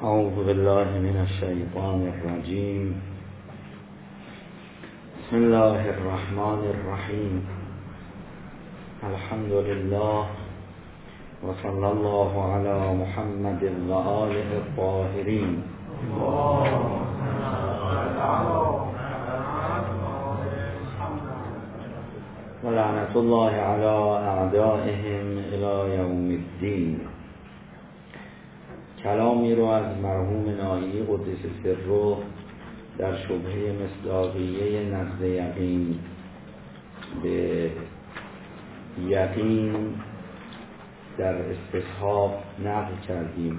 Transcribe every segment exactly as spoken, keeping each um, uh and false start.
اعوذ بالله من الشیطان الرجیم. بسم الله الرحمن الرحیم. الحمد لله و صلی الله علی محمد و آله الطاهرین. و لعنت الله علی اعدائهم الی یوم الدین. کلامی رو از مرحوم نائی قدس سره در شبهه مصداقیه نقض یقین به یقین در استصحاب نقل کردیم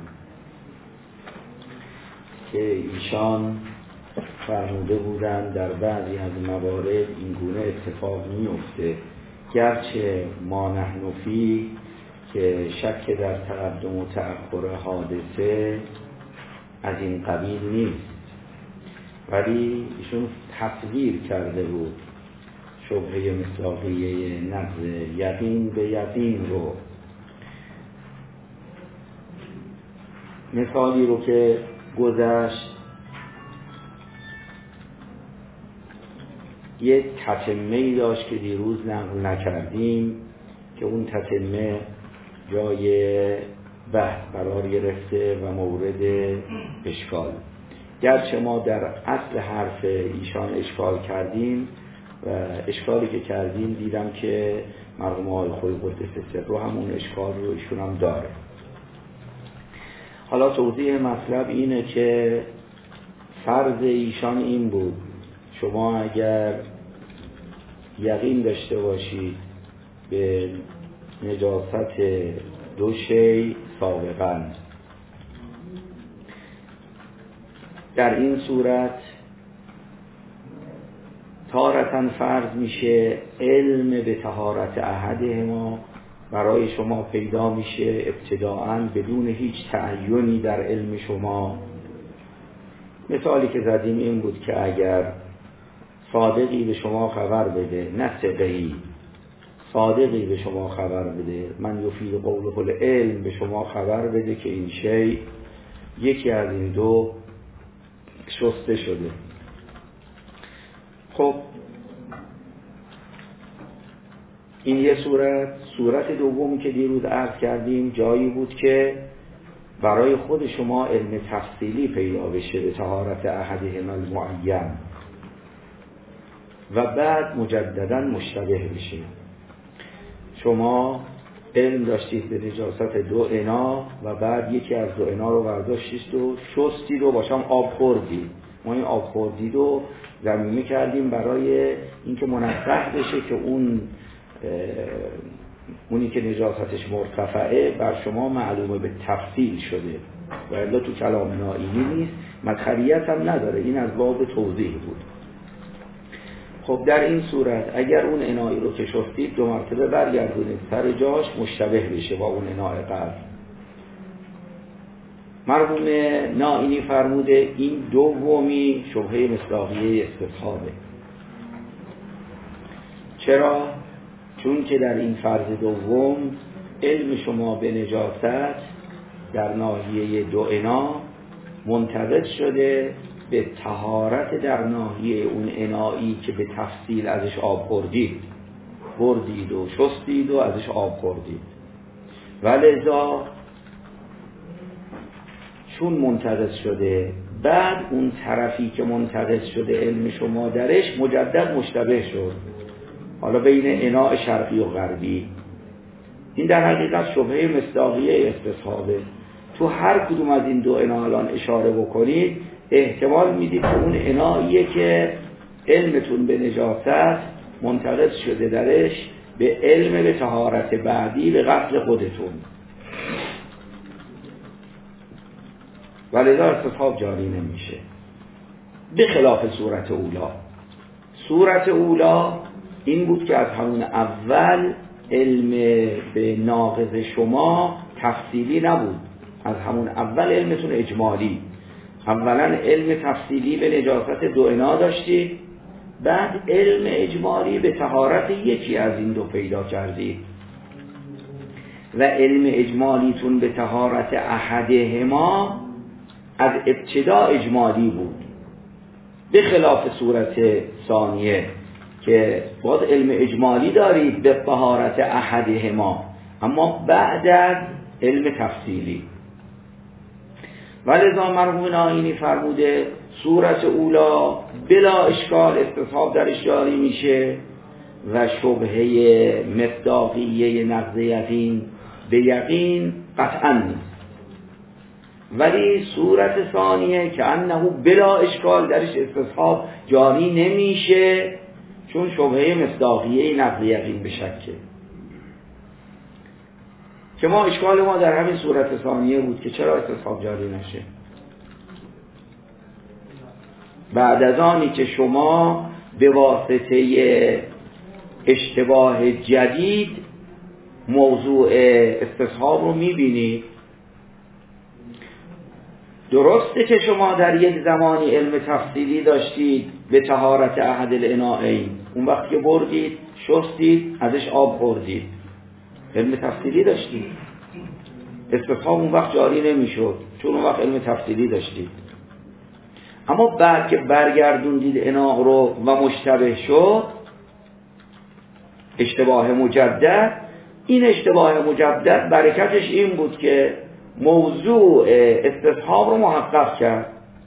که ایشان فرموده بودند در بعضی از موارد این گونه اتفاق میفته، گرچه ما نحن فی که شک در تقدم و تأخر حادثه از این قبیل نیست، ولی ایشون تصویر کرده بود شبهه مصداقیه نقض یقین به یقین رو. مثالی رو که گذشت، یک تتمه‌ای داشت که دیروز نقل نکردیم که اون تتمه جای بحث قرار گرفته و مورد اشکال، گرچه ما در اصل حرف ایشان اشکال کردیم و اشکالی که کردیم دیدم که مرحوم آقای خویی قدس سره همون اشکال رو ایشون هم داره. حالا توضیح مطلب اینه که فرض ایشان این بود شما اگر یقین داشته باشید به نجاست دو شی سابقاً، در این صورت تارتاً فرض میشه علم به طهارت احدهما برای شما پیدا میشه ابتداءً بدون هیچ تعیینی در علم شما. مثالی که زدیم این بود که اگر صادقی به شما خبر بده، نه ثقه‌ای، صادقی به شما خبر بده، من یفید قوله العلم، به شما خبر بده که این شی یکی از این دو شسته شده. خب این یه صورت. صورت دومی که دیروز عرض کردیم جایی بود که برای خود شما علم تفصیلی پیدا بشه به طهارت احدهما المعین و بعد مجددا مشتبه بشه. شما علم داشتید به نجاست دو انا و بعد یکی از دو انا رو برداشتید و شستید و باشم آب خوردید. ما این آب خوردید و ضمیمه کردیم برای اینکه منصح بشه که اون اونی که نجاستش مرتفعه بر شما معلومه به تفصیل شده و الا تو کلام نائینی نیست، مدخلیت هم نداره. این از باب توضیح بود. خب در این صورت اگر اون انایی رو که شستید دو مرتبه برگردونید سر جاش مشتبه بشه با اون انای قبل. مرحوم نائینی فرموده این دومی شبهه مصداقیه استصحابه. چرا؟ چون که در این فرض دوم علم شما به نجاست در ناحیه دو انا منتقد شده به طهارت در ناحیه اون انایی که به تفصیل ازش آب خوردید، بردید و شستید و ازش آب خوردید. ولذا چون منتقد شده، بعد اون طرفی که منتقد شده علم شما درش مجدد مشتبه شد، حالا بین اناء شرقی و غربی. این در حقیقت شبهه مصداقیه استصحابه. تو هر کدوم از این دو انا الان اشاره بکنید احتمال میدید که اون اناییه که علمتون به نجاست منتقد شده درش به علم به طهارت بعدی به قتل خودتون، ولذا استصحاب جاری نمیشه. به خلاف صورت اولا. صورت اولا این بود که از همون اول علم به ناقض شما تفصیلی نبود، از همون اول علمتون اجمالی. اولا علم تفصیلی به نجاست دو انا داشتید، بعد علم اجمالی به طهارت یکی از این دو پیدا کردید و علم اجمالیتون به طهارت احدهما از ابتدا اجمالی بود، به خلاف صورت ثانیه که باز علم اجمالی دارید به طهارت احدهما، اما بعد از علم تفصیلی. ولذا مرحوم نائینی فرموده صورت اولا بلا اشکال استصحاب درش جاری میشه و شبهه مصداقیه نقض یقین به یقین قطعا نیست، ولی صورت ثانیه که انه بلا اشکال درش استصحاب جاری نمیشه چون شبهه مصداقیه نقض یقین به شکه، که ما اشکال ما در همین صورت ثانیه بود که چرا استصحاب جاری نشه. بعد از آنی که شما به واسطه اشتباه جدید موضوع استصحاب رو میبینید، درسته که شما در یک زمانی علم تفصیلی داشتید به طهارت احد الاناءین، اون وقت که بردید شستید ازش آب خوردید، علم تفصیلی داشتید، استصحاب اون وقت جاری نمیشد چون اون وقت علم تفصیلی داشتید. اما بعد که برگردوندید اناء رو و مشتبه شد اشتباه مجدد، این اشتباه مجدد برکتش این بود که موضوع استصحاب رو محقق کرد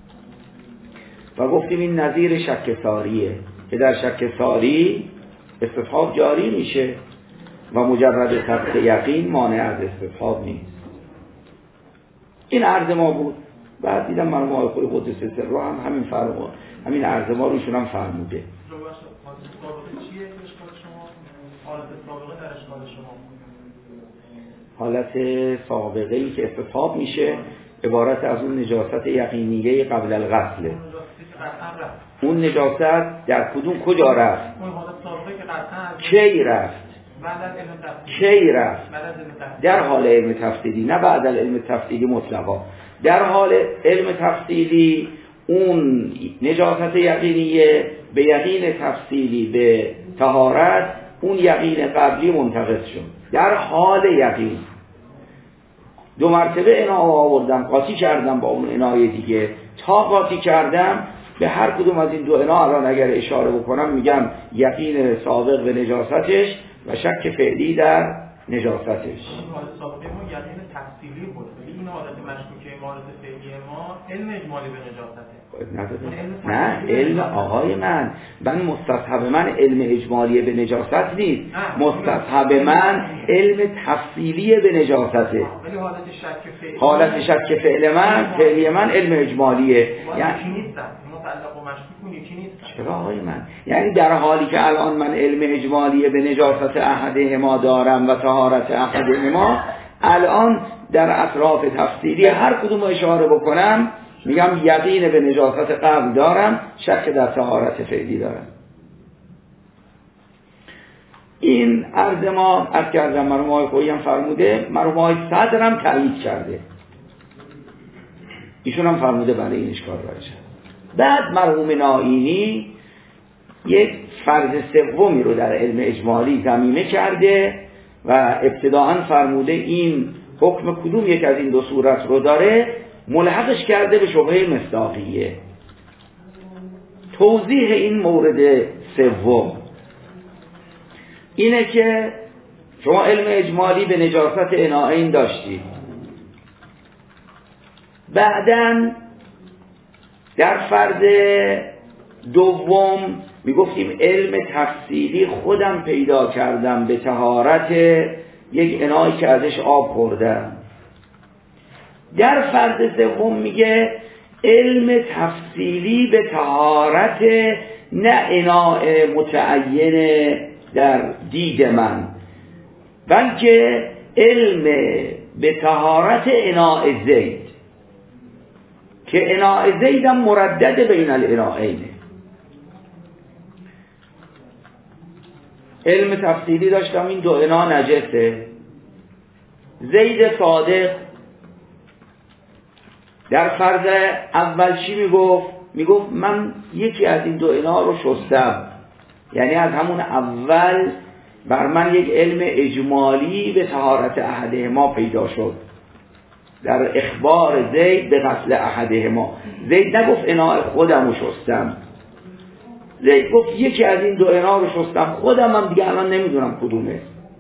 و گفتیم این نظیر شک ساریه که در شک ساری استصحاب جاری میشه و مجرد ثبت یقین مانع از استصحاب نیست. این عرض ما بود. بعد دیدم مرحوم آقای خوی قدس سر رو هم همین فرمود، همین عرض ما روشون هم فرموده. حالت سابقه ای که استصحاب میشه عبارت از اون نجاست یقینیه قبل الغسل. اون نجاست در کدوم کجا رفت؟ کی رفت؟ کی رفت؟ در حال علم تفصیلی، نه بعد از علم تفصیلی مطلقا. در حال علم تفصیلی اون نجاست یقینیه به یقین تفصیلی به طهارت، اون یقین قبلی منتقض شد. در حال یقین دو مرتبه انا آوردم، قاطی کردم با اون انای دیگه، تا قاطی کردم به هر کدوم از این دو انا الان اگر اشاره بکنم میگم یقین سابق به نجاستش و شک فعلی در نجاستش. حالت سابقه ما یقین تفصیلی بود، ولی این حالت مشکوکه مورد فعلی ما علم اجمالی به نجاسته. نه علم آقای من من مستصحب من علم اجمالی به نجاست نیست، مستصحب من علم تفصیلی به نجاسته. ولی حالت شک فعلی حالت شک فعل من فعلی من علم اجمالیه، یعنی نیست متعلق و مشکوک یکی نیست. چرا آقای من؟ یعنی در حالی که الان من علم اجمالی به نجاست احدهما دارم و طهارت احدهما، الان در اطراف تفصیلی هر کدوم اشاره بکنم میگم یقین به نجاست قبل دارم، شک در طهارت فعلی دارم. این عرض ما عرض کردم، مرحوم آقای خویی هم فرموده، مرحوم آقای صدر هم تایید کرده، ایشون هم فرموده برای این اشکال راجع. بعد مرحوم نائینی یک فرض سومی رو در علم اجمالی ضمیمه کرده و ابتداءً فرموده این حکم کدوم یک از این دو صورت رو داره، ملحقش کرده به شبهه مصداقیه. توضیح این مورد سوم اینه که شما علم اجمالی به نجاست اناءین داشتید، بعداً در فرض دوم میگفتیم علم تفصیلی خودم پیدا کردم به طهارت یک انایی که ازش آب خوردم. در فرض سوم میگه علم تفصیلی به طهارت نه اناء متعین در دید من، بلکه علم به طهارت اناء زید که اناء زید هم مردد بین الاناءین. علم تفصیلی داشتم این دو انا نجسه. زید صادق در فرض اول چی میگفت؟ میگفت من یکی از این دو انا رو شستم، یعنی از همون اول بر من یک علم اجمالی به طهارت احدهما پیدا شد. در اخبار زید به غسل احدهما. زید نگفت اناء خودم رو شستم، زید گفت یکی از این دو اناء رو شستم، خودم هم دیگه الان نمیدونم کدومه.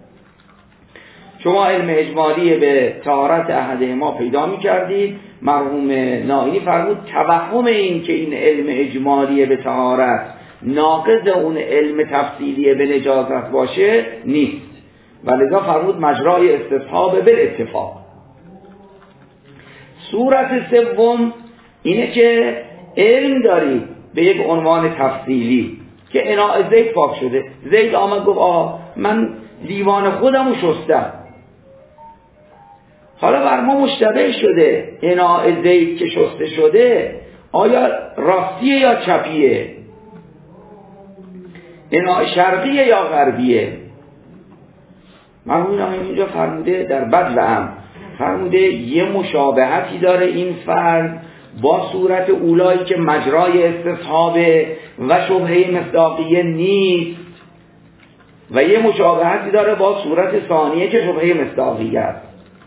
شما علم اجمالی به طهارت احدهما پیدا می‌کردید. مرحوم نائینی فرمود توهم این که این علم اجمالی به طهارت ناقض اون علم تفصیلی به نجاست باشه نیست، ولذا فرمود مجرای استصحاب بالاتفاق. صورت سوم اینه که علم دارید به یک عنوان تفصیلی که اناء زید پاک شده. زید آمد گفت آه من لیوان خودم رو شستم. حالا بر ما مشتبه شده اناء زید که شسته شده آیا راستیه یا چپیه، اناء شرقیه یا غربیه. مرحوم نائینی اینجا فرموده در بدو هم فرموده یه مشابهتی داره این فرد با صورت اولایی که مجرای استصحابه و شبهه مصداقیه نیست، و یه مشابهتی داره با صورت ثانیه که شبهه مصداقیه است.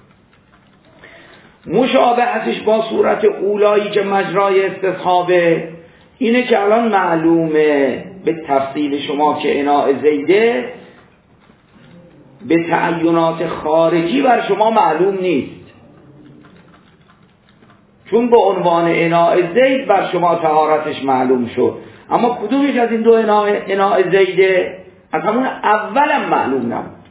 مشابهتش با صورت اولایی که مجرای استصحابه اینه که الان معلومه به تفصیل شما که اناء زیده به تعینات خارجی بر شما معلوم نیست، چون به عنوان اناء زید بر شما طهارتش معلوم شد، اما کدومش از این دو اناء اناء زیده از همون اولم معلوم نبود.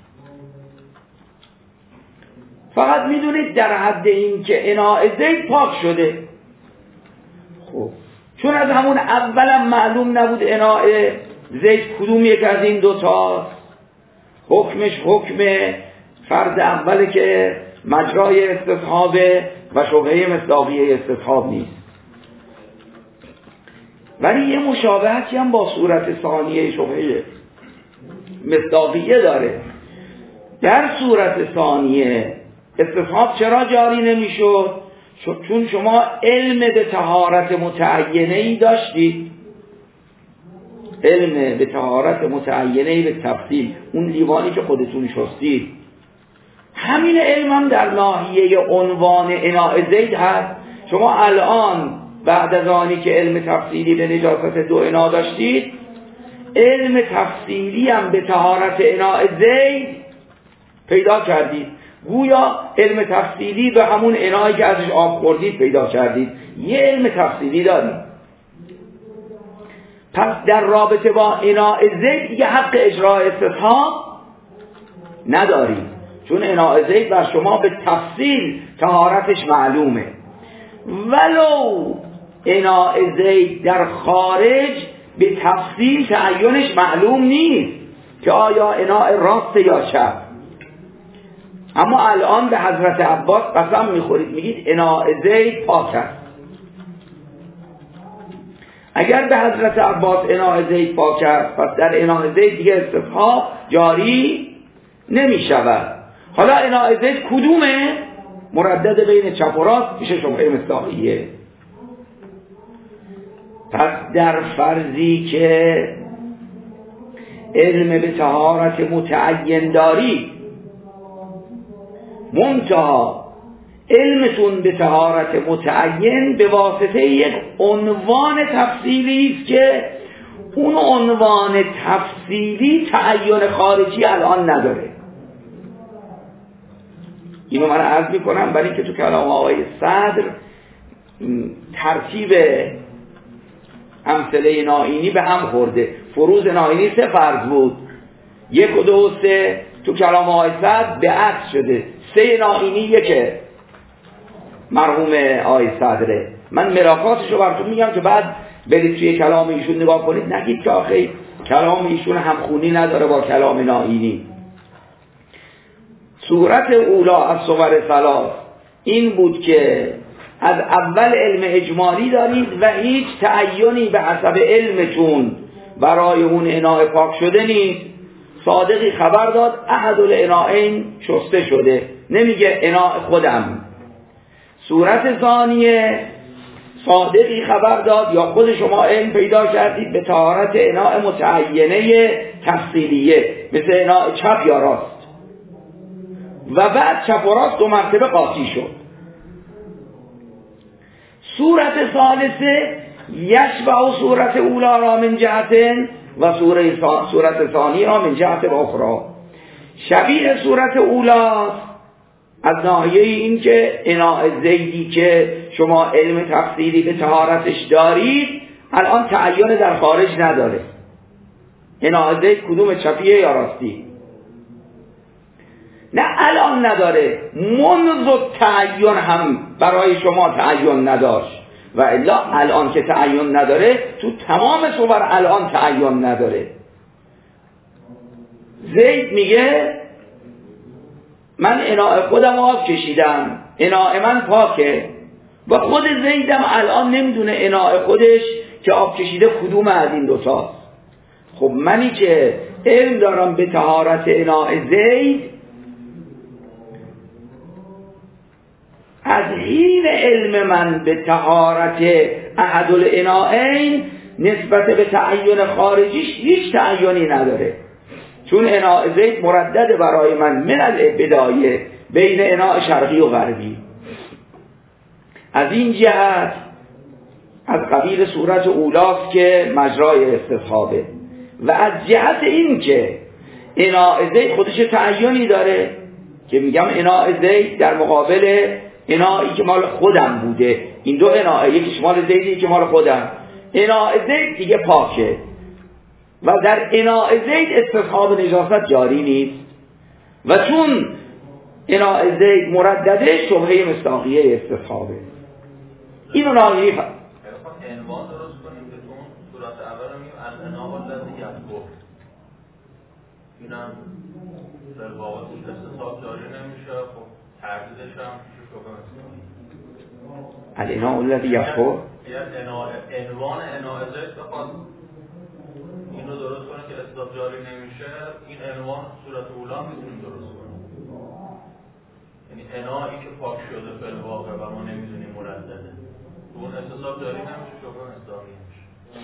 فقط میدونید در حد این که اناء زید پاک شده. خب چون از همون اولم معلوم نبود اناء زید کدوم یک از این دوتا، حکمش حکم فرض اوله که مجرای استصحاب و شبهه مصداقیه استصحاب نیست. ولی یه مشابهتی هم با صورت ثانیه شبهه مصداقیه داره. در صورت ثانیه استصحاب چرا جاری نمیشد؟ چون شما علم به طهارت متعینه‌ای داشتید، علم به طهارت متعینه‌ای به تفصیل، اون لیوانی که خودتون شستید. همین علم هم در ناحیه عنوان اناء زید هست. شما الان بعد از آنی که علم تفصیلی به نجاست دو اناء داشتید، علم تفصیلی هم به طهارت اناء زید پیدا کردید. گویا علم تفصیلی به همون انائی که ازش آب خوردید پیدا کردید. یه علم تفصیلی دارید. پس در رابطه با اناء زید دیگه حق اجرای استصحاب ندارید، چون اناء زید بر شما به تفصیل طهارتش معلومه. ولو اناء زید در خارج به تفصیل تعینش معلوم نیست که آیا اناء راست یا چپ، اما الان به حضرت عباس قسم میخورید میگید اناء زید پاک است. اگر به حضرت عباس اناء زید پاک است، پس در اناء زید دیگه استصحاب جاری نمی شود. حالا اناء زید کدومه؟ مردد بین چپ و راست میشه شبهه مصداقیه. پس در فرضی که علم به طهارت متعین داری، منتها علمتون به طهارت متعین به واسطه یک عنوان تفصیلی است که اون عنوان تفصیلی تعین خارجی الان نداره. اینو من عرض میکنم برای اینکه تو کلام آقای صدر ترتیب امثله نائینی به هم خورده. فروض نائینی سه فرض بود، یک و دو و سه، تو کلام آقای صدر به عکس شده. سه نائینی یکه مرحوم آقای صدره. من ملاکاتشو براتون میگم که بعد برید توی کلام ایشون نگاه کنید، نگید که آخه کلام ایشون همخونی نداره با کلام نائینی. صورت اولا از صور ثلاث این بود که از اول علم اجمالی دارید و هیچ تعینی به حسب علمتون برای اون اناء پاک شده نیست. صادقی خبر داد احد الاناءین شسته شده، نمیگه اناء خودم. صورت ثانیه صادقی خبر داد یا خود شما علم پیدا کردید به طهارت اناء متعینه تفصیلیه، مثل اناء چپ یا راست، و بعد چپ و راست دو مرتبه قاطی شد. صورت ثالثه یشبه صورت اولا را من جهتن و صورت ثانی را من جهت اخرى. شبیه صورت اولا از ناحیه این که اناء زیدی که شما علم تفسیری به طهارتش دارید الان تعین در خارج نداره. اناء زید کدوم چپیه یا راستی؟ نه الان نداره، منذ تعین هم برای شما تعین نداشت و الا الان که تعین نداره تو تمام صور الان تعین نداره. زید میگه من اناء خودم آب کشیدم، اناء من پاکه و خود زیدم الان نمیدونه اناء خودش که آب کشیده کدوم از این دوتاست. خب منی که علم دارم به طهارت اناء زید از حین علم من به طهارت احد الاناءین نسبت به تعین خارجیش هیچ تعینی نداره، چون اناء زید مردد برای من من الابتدایه بین اناء شرقی و غربی. از این جهت از قبیل صورت اولاست که مجرای استصحابه و از جهت این که اناء زید خودش تعینی داره که میگم اناء زید در مقابل انائی که مال خودم بوده، این دو اناء، یکیش مال زیدی یکی مال خودم، اناء زید دیگه پاکه و در اناء زید استصحاب نجاست جاری نیست و چون اناء زید مردده شبهه مصداقیه استصحابه. اینو ناهی فهم عنوان درست کنیم که تو صورت اول رو میگیم الاناء الذی یذکر، اینم در واقع استصحاب جاری نمیشه، خب تردیدش هم شبهه مصداقیه. الاناء الذی یذکر عنوان اناء زید بخواد اینو درست کنه که استصحاب جاری نمیشه، این عنوان صورت اولا میتونیم درست کنیم، یعنی انائی که پاک شده فی الواقع و ما نمیدونیم مردده، اون استصحاب جاری نمیشه، شبهه مصداقیه میشه.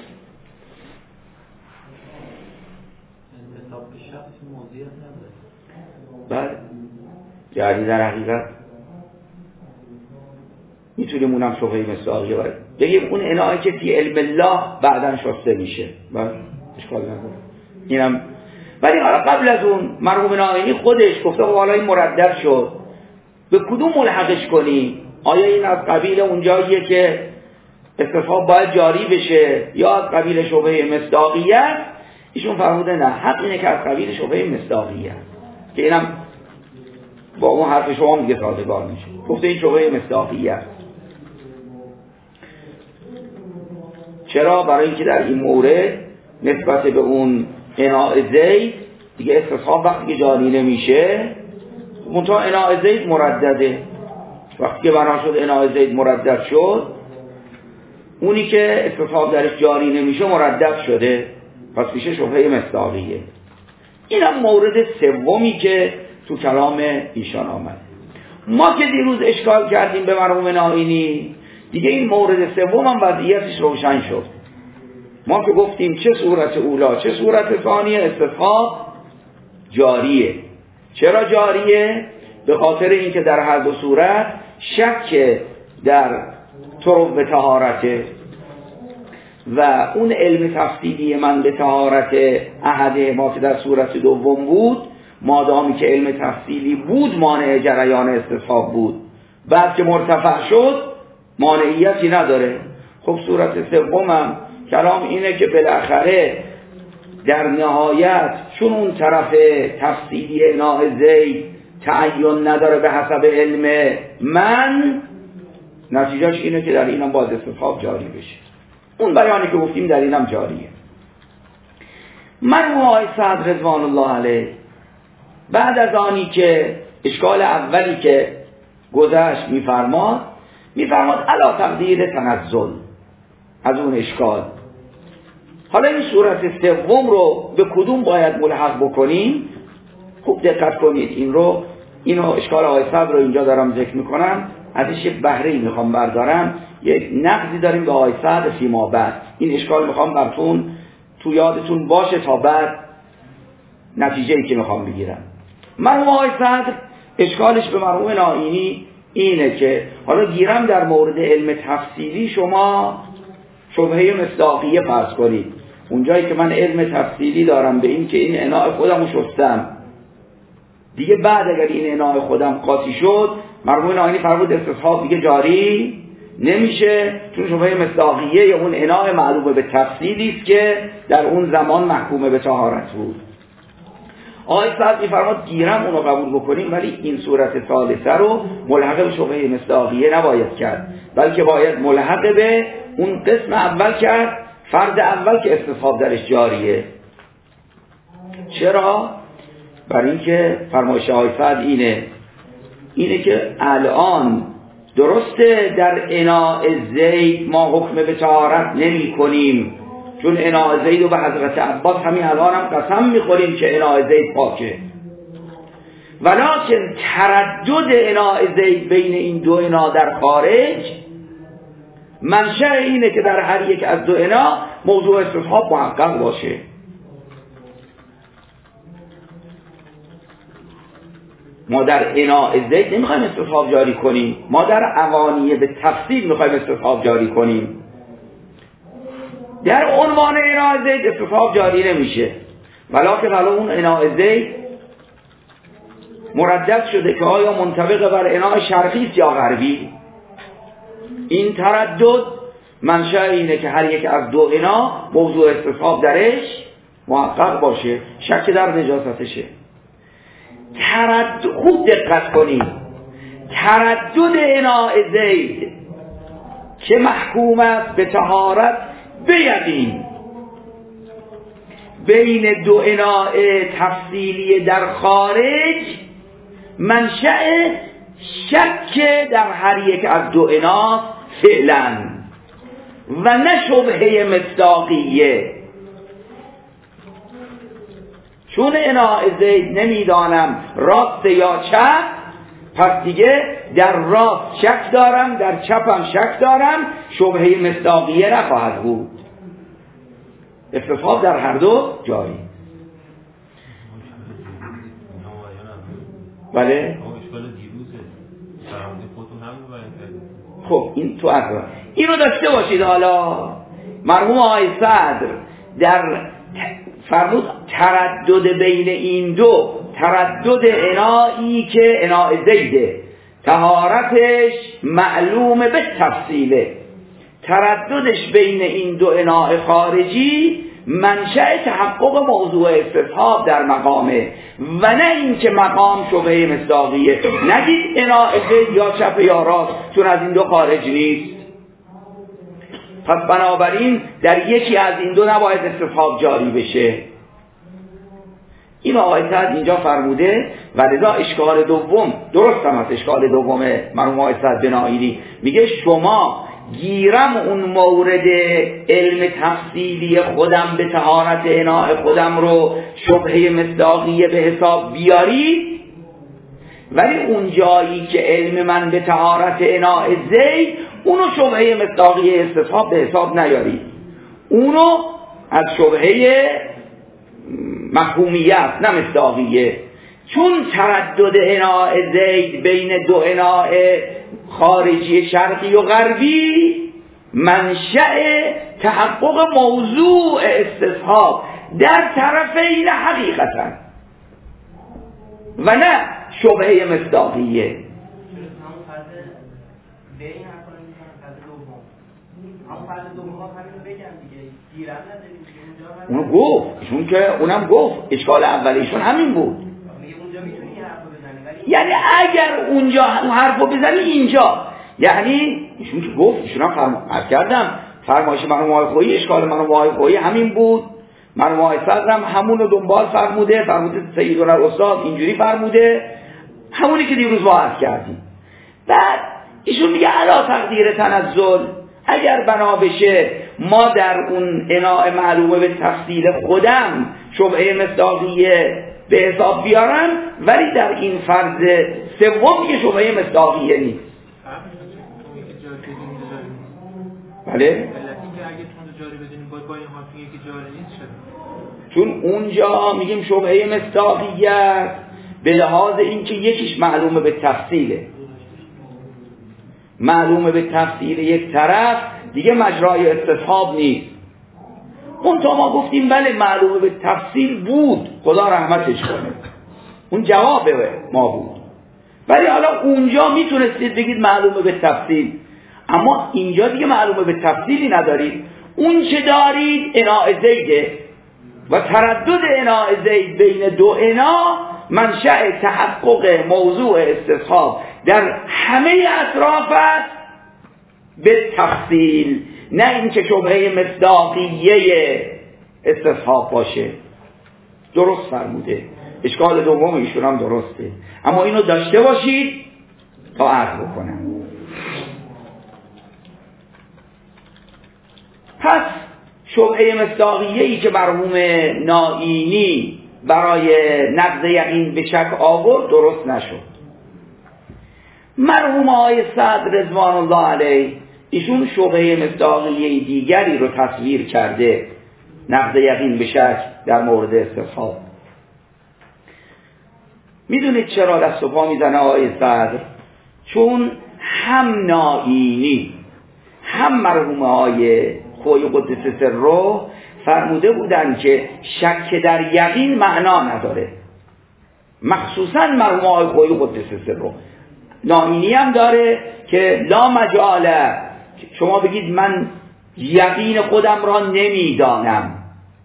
انتصاب به شخص موضوعیت نداره. بله، یعنی در حقیقت میتونیم اونم شبهه مصداقیه باید بگیم اون انائی که فی علم الله بعداً شسته میشه، بله اشکال نداره اینم. ولی حالا قبل از اون مرحوم نائینی خودش گفته خب حالا این مردد شد، به کدوم ملحقش کنی؟ آیا این از قبیل اونجاییه که استصحاب باید جاری بشه یا از قبیل شبهه مصداقیت؟ ایشون فرموده نه، حق اینه که از قبیل شبهه مصداقیت، که اینم با اون حرف شما میگه سازگار میشه. گفته این شبهه مصداقیت. چرا؟ برای اینکه در این مورد نسبت به اون اناء زید دیگه استصحاب وقتی که جاری نمیشه، منتها اناء زید مردده. وقتی که بنا شد اناء زید مردد شد، اونی که استصحاب درش جاری نمیشه مردد شده، پس میشه شبهه مصداقیه. اینم مورد سومی که تو کلام ایشان آمد. ما که دیروز اشکال کردیم به مرحوم نائینی، دیگه این مورد سوم هم وضعیتش روشن شد. ما که گفتیم چه صورت اولا چه صورت ثانیه استصحاب جاریه. چرا جاریه؟ به خاطر اینکه در هر دو صورت شک در طرق به طهارته و اون علم تفصیلی من به طهارت احده ما که در صورت دوم بود، مادامی که علم تفصیلی بود مانع جریان استصحاب بود، بعد که مرتفع شد مانعیتی نداره. خب صورت سومم کلام اینه که بالاخره در نهایت چون اون طرف تفصیلی اناء زید تعین نداره به حسب علم من، نتیجهش اینه که در اینم باید استصحاب جاری بشه. اون بیانی که گفتیم در اینم جاریه. مرحوم آقای صدر رضوان الله علیه بعد از آنی که اشکال اولی که گذشت میفرماد میفرماد علا تقدیر تنزل از اون اشکال. حالا این صورت سوم رو به کدوم باید ملحق بکنیم؟ خوب دقت کنید این رو، اینو اشکال آقای صدر رو اینجا دارم ذکر میکنم، ازش یک بهره‌ای میخوام بردارم، یک نقدی داریم به آقای صدر فیما بعد. این اشکال میخوام براتون تو یادتون باشه تا بعد نتیجه‌ای که میخوام بگیرم. مرحوم آقای صدر اشکالش به مرحوم نائینی اینه که حالا گیرم در مورد علم تفصیلی شما شبهه مصداقیه فرض کنید، اونجایی که من علم تفصیلی دارم به این که این اناء خودمو شستم دیگه، بعد اگر این اناء خودم قاطی شد مرحوم ناینی فرمود استصحاب دیگه جاری نمیشه، چون شبهه مصداقیه یا اون اناء معلومه به تفصیلی است که در اون زمان محکومه به طهارت بود. آقای سعد می‌فرماد گیرم اونو قبول بکنیم، ولی این صورت ثالثه رو ملحق به شبهه مصداقیه نباید کرد، بلکه باید ملحق به اون قسم اول کرد، فرد اول که استصحاب درش جاریه. چرا؟ برای اینکه فرمایش آقای سعد اینه اینه که الان درسته در اناء زید ما حکم به طهارت نمی کنیم، چون اناء زید و به حضرت عباس همین الان هم قسم میخوریم که اناء زید پاکه، ولکن تردد اناء زید بین این دو اناء در خارج منشأ اینه که در هر یک از دو اناء موضوع استصحاب محقق باشه. ما در اناء زید نمیخوایم استصحاب جاری کنیم، ما در اوانیه به تفصیل میخوایم استصحاب جاری کنیم. در عنوان اناء زید استصحاب جاری نمیشه، ولکن حالا اون اناء زید مردد شده که آیا منطبق بر اناء شرقی است یا غربی. این تردد منشأ اینه که هر یک از دو اناء موضوع استصحاب درش محقق باشه، شک در نجاستشه. تردد، خوب دقت کنید، تردد اناء زید که محکوم است به طهارت به یقین بین دو اناء تفصیلی در خارج منشأ شک در هر یک از دو اناء فعلا و نه شبهه مصداقیه. چون اناء زید نمیدانم راست یا چپ، پس دیگه در راست شک دارم، در چپم شک دارم، شبهه مصداقیه نخواهد بود، استصحاب در هر دو جاری. بله؟ خب این تو اقرار این رو داشته باشید. حالا مرحوم آقای صدر در فرمود تردد بین این دو، تردد انایی که اناء زیده طهارتش معلوم به تفصیله، ترددش بین این دو اناء خارجی منشأ تحقق موضوع استصحاب در مقامه و نه این که مقام شبهه مصداقیه. نگید اناء زید یا چپ یا راست، چون از این دو خارج نیست. پس بنابراین در یکی از این دو نباید استصحاب جاری بشه. این آقای سعد اینجا فرموده و لذا اشکال دوم درست هم هست. اشکال دومه مرحوم آقای سعد بنائینی میگه شما گیرم اون مورد علم تفصیلی خودم به طهارت اناء خودم رو شبهه مصداقیه به حساب بیاری، ولی اون جایی که علم من به طهارت اناء زید اونو شبهه مصداقیه استصحاب به حساب نیاری، اونو از شبهه مفهومیت نه مصداقیه. چون تردد اناء زید بین دو اناء خارجی شرقی و غربی منشأ تحقق موضوع استصحاب در طرفین حقیقتا و نه شبهه مصداقیه. اونو گفت ایشون که اونم گفت اشکال اولیشون همین بود. یعنی اگر اونجا اون حرفو بزنی اینجا، یعنی ایشون که گفت ایشون هم فرمایش کردم فرمایش مرحوم آقای خویی، اشکال مرحوم آقای خویی همین بود، مرحوم آقای صدر هم همون رو دنبال فرموده، فرموده سیدنا الاستاد اینجوری فرموده، همونی که دیروز وعظ کردیم. بعد ایشون میگه علا تقدیر تنزل، اگر بنا بشه ما در اون اناء معلومه به تفصیل خودم شبهه مصداقیه به حساب بیارم، ولی در این فرض سوم که شبهه مصداقیه نیست. بله؟ چون اونجا میگیم شبهه مصداقیه به لحاظ اینکه یکیش معلومه به تفصیله، معلومه به تفسیر یک طرف دیگه مجرای استصحاب نیست. اون تا ما گفتیم بله معلومه به تفسیر بود، خدا رحمتش کنه، اون جواب ما بود، ولی حالا اونجا میتونستید بگید معلومه به تفسیر، اما اینجا دیگه معلومه به تفسیری ندارید. اون چه دارید اناء زیده و تردد اناء زید بین دو انا منشأ تحقق موضوع استصحاب در همه اطراف است به تفصیل، نه اینکه شبهه مصداقیه استصحاب باشه. درست فرموده، اشکال دوم ایشون هم درسته، اما اینو داشته باشید تا عرض بکنم. پس شبهه مصداقیه‌ای که مرحوم نائینی برای نقض یقین به شک آورد درست نشد. مرحوم آقای صدر رضوان الله علیه ایشون شبهه مصداقیه دیگری رو تصویر کرده، نقض یقین به شک در مورد استصحاب. میدونید چرا دست و پا میزنه آقای صدر؟ چون هم نائینی هم مرحوم آقای خوی قدس سره فرموده بودن که شک در یقین معنا نداره، مخصوصا مرحوم آقای خوی قدس سره. نائینی هم داره که لا مجاله، شما بگید من یقین خودم را نمیدانم.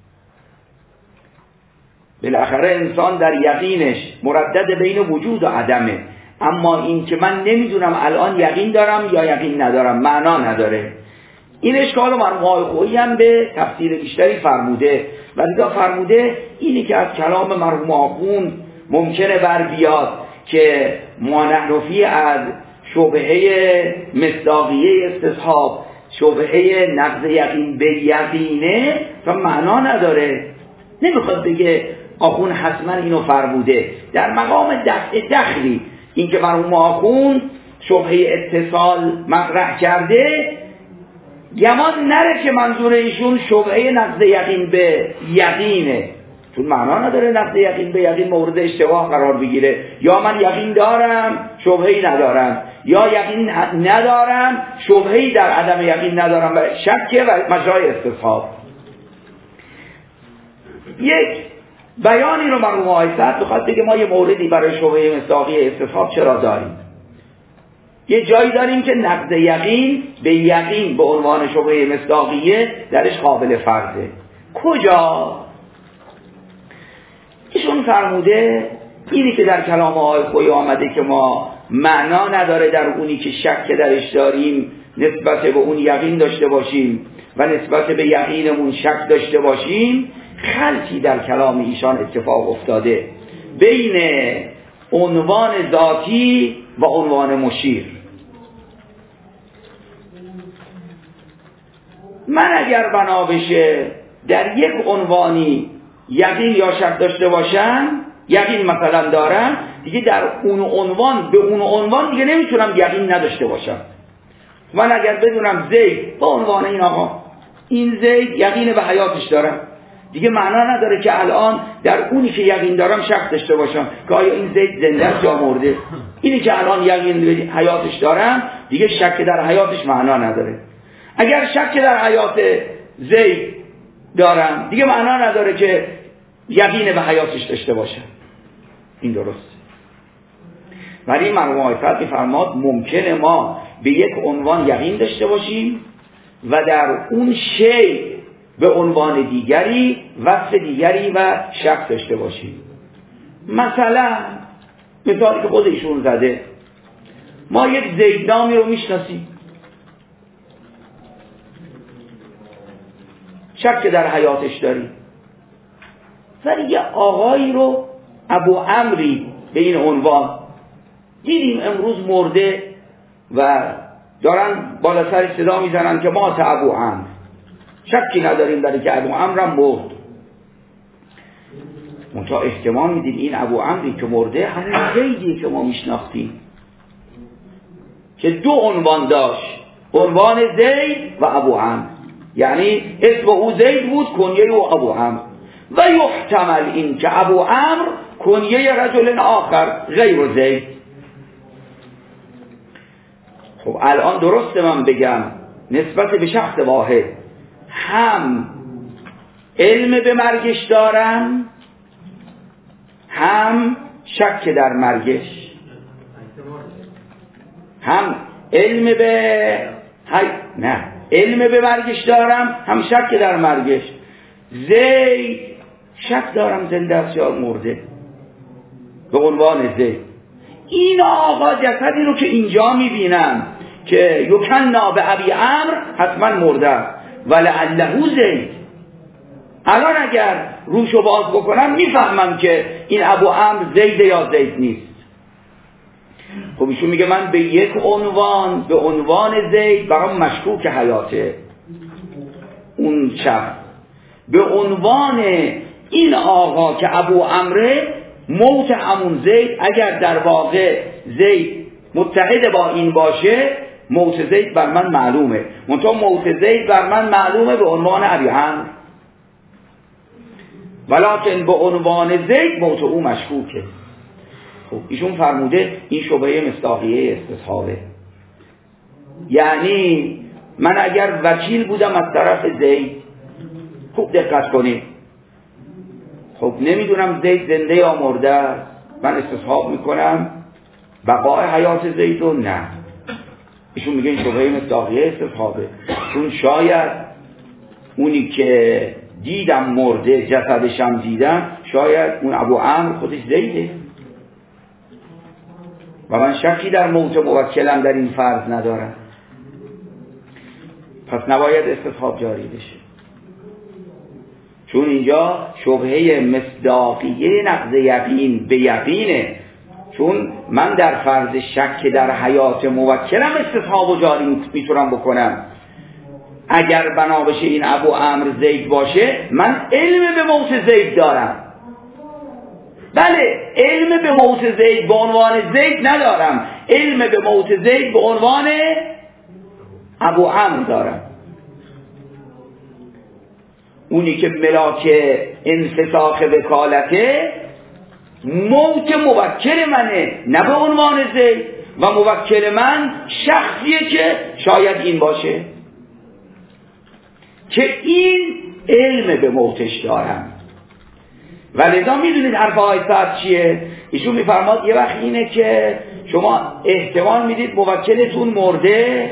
بالاخره انسان در یقینش مردد بین وجود و عدمه، اما این که من نمیدونم الان یقین دارم یا یقین ندارم معنا نداره. این اشکال مرحوم آقای خویی هم به تفسیر بیشتری فرموده و دیگه فرموده اینی که از کلام مرحوم آخوند ممکنه بر بیاد که مانحرفی از شبهه مصداقیه استصحاب شبهه نقض یقین به یقینه تا معنا نداره. نمیخواد بگه آخوند حتما اینو فرموده، در مقام دفع دخلی این که مرحوم آخوند شبهه اتصال مطرح کرده گمان نره که منظور ایشون شبهه نقض یقین به یقینه، چون معنا نداره نقض یقین به یقین مورد اشتباه قرار بگیره. یا من یقین دارم شبهه‌ای ندارم، یا یقین ندارم شبهه‌ای در عدم یقین ندارم و شک و مجرای استصحاب. یک بیانی رو مرحوم آقای صدر بخواد بگه ما یه موردی برای شبهه مصداقی استصحاب چرا داریم. یه جایی داریم که نقض یقین به یقین به عنوان شبهه مصداقیه درش قابل فرضه. کجا؟ ایشون فرموده اینی که در کلام آقای خویی آمده که ما معنا نداره در اونی که شک درش داریم نسبت به اون یقین داشته باشیم و نسبت به یقینمون شک داشته باشیم. خلطی در کلام ایشان اتفاق افتاده بین عنوان ذاتی و عنوان مشیر. من اگر بنا بشه در یک عنوانی یقین یا شک داشته باشم، یقین مثلا دارم، دیگه در اون عنوان به اون عنوان دیگه نمیتونم یقین نداشته باشم. من اگر بدونم زید به عنوان این آقا این زید یقین به حیاتش دارم، دیگه معنا نداره که الان در اونی که یقین دارم شک داشته باشم که آیا این زید زنده است یا مرده. اینی که الان یقین به حیاتش دارم دیگه شک در حیاتش معنا نداره. اگر شک در حیات زید دارم دیگه معنا نداره که یقین به حیاتش داشته باشم. این درست. ولی مرحوم آقای صدر می‌فرماد ممکنه ما به یک عنوان یقین داشته باشیم و در اون شی به عنوان دیگری وصف دیگری و شک داشته باشیم. مثلا مثالی که خود ایشون زده، ما یک زیدنامی رو میشناسیم، شک در حیاتش داریم، ولی یه آقایی رو ابو عمری به این عنوان دیدیم امروز مرده و دارن بالا سر صدا میزنن که مات ابو عمر. شکی نداریم در که ابو عمر هم مرد، منتها احتمال میدیم این ابو عمری که مرده همون زیدیه که ما میشناختیم که دو عنوان داشت، عنوان زید و ابو عمر، یعنی اسم او زید بود کنیه او ابو عمر و یحتمل این که ابو عمر کنیه رجل آخر غیر زید. خب الان درسته من بگم نسبت به شخص واحد هم علم به مرگش دارم هم شک در مرگش، هم علم به هی... نه علم به مرگش دارم هم شک در مرگش. زید شک دارم زنده است یا مرده به عنوان زید. این آقا جسدی رو که اینجا میبینم که یکننا به ابی عمرو حتما مرده ولعله زید، الان اگر روشو باز بکنم میفهمم که این ابو عمرو زید یا زید نیست. خب ایشون میگه من به یک عنوان به عنوان زید برام مشکوک حیاته اون شخص، به عنوان این آقا که ابو عمرو موت همون زید اگر در واقع زید متحد با این باشه موت زید بر من معلومه، منتها موت زید بر من معلومه به عنوان ابی عمرو، ولکن به عنوان زید موت او مشکوکه. خب ایشون فرموده این شبهه مصداقیه استصحابه، یعنی من اگر وکیل بودم از طرف زید، خوب دقت کنید، خب نمیدونم زید زنده یا مرده، من استصحاب میکنم بقای حیات زید و نه. ایشون میگه این شبهه مصداقیه استصحابه، چون شاید اونی که دیدم مرده جسدشم دیدم شاید اون ابو عمرو خودش زیده و من شکی در موت موکلم در این فرض ندارم، پس نباید استصحاب جاری بشه، چون اینجا شبهه مصداقیه نقض یقین به یقینه، چون من در فرض شک در حیات موکلم استصحاب جاری میتونم بکنم. اگر بنا بشه این ابو عمرو زید باشه من علم به موت زید دارم، بله علم به موت زید به عنوان زید ندارم، علم به موت زید به عنوان ابو عمرو دارم. اونی که ملاک انفساخ وکالته موت موکل منه نه به عنوان زید، و موکل من شخصیه که شاید این باشه که این علم به موتش دارم. ولذا میدونید حرف آقای سعد چیه؟ ایشون میفرماد یه وقت اینه که شما احتمال میدید موکلتون مرده،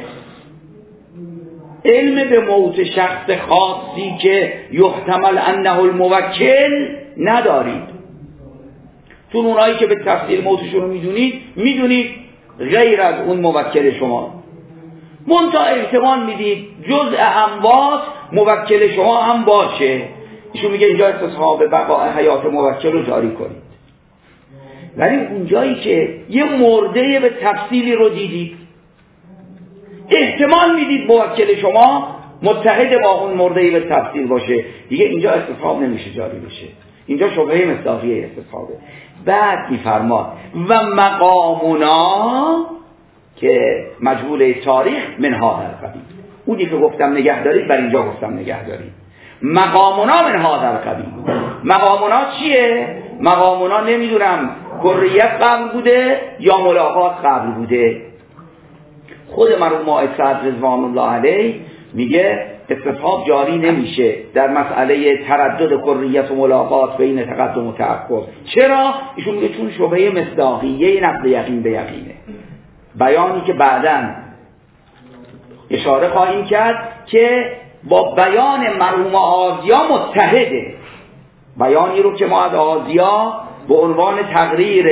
علم به موت شخص خاصی که یحتمل انه الموکل ندارید، چون اونایی که به تفصیل موتشون رو میدونید میدونید غیر از اون موکل شما، منتها احتمال میدید جزء اموات موکل شما هم باشه. ایشون میگه اینجا استصحاب بقای حیات موکل رو جاری کنید. ولی اونجایی که یه مرده به تفصیلی رو دیدید احتمال میدید موکل شما متحد با اون مرده به تفصیل باشه، دیگه اینجا استصحاب نمیشه جاری بشه، اینجا شبهه مصداقیه استصحابه. بعد میفرماد و مقامنا که مجهول تاریخ منها در قبیل، اونی که گفتم نگه دارید بر اینجا گفتم نگه دارید. مقامنا منها در قبیل، مقامنا چیه؟ مقامنا نمیدونم کریت قبل بوده یا ملاقات قبل بوده. خود مرحوم آقای سعد رضوان الله علیه میگه استصحاب جاری نمیشه در مسئله تردد کریت و ملاقات بین تقدم و تأخر. چرا؟ ایشون میگه چون شبهه مصداقیه نقض یقین به یقینه، بیانی که بعداً اشاره خواهیم کرد که با بیان مرحوم آزیا متحده، بیانی رو که ما از آزیا به عنوان تقریر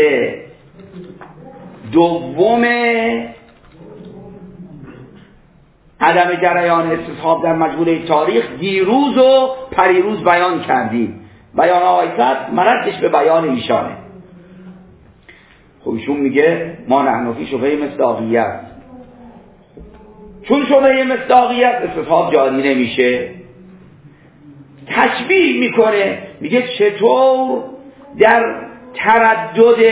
دوم عدم جریان استصحاب در مجهول تاریخ دیروز و پریروز بیان کردیم. بیان آقای سعد مردش به بیان ایشانه. خب ایشون میگه ما نحن فی شبهه مصداقیت، چون شبهه مصداقیت استصحاب جاری نمیشه. تشبیه میکنه میگه چطور در تردد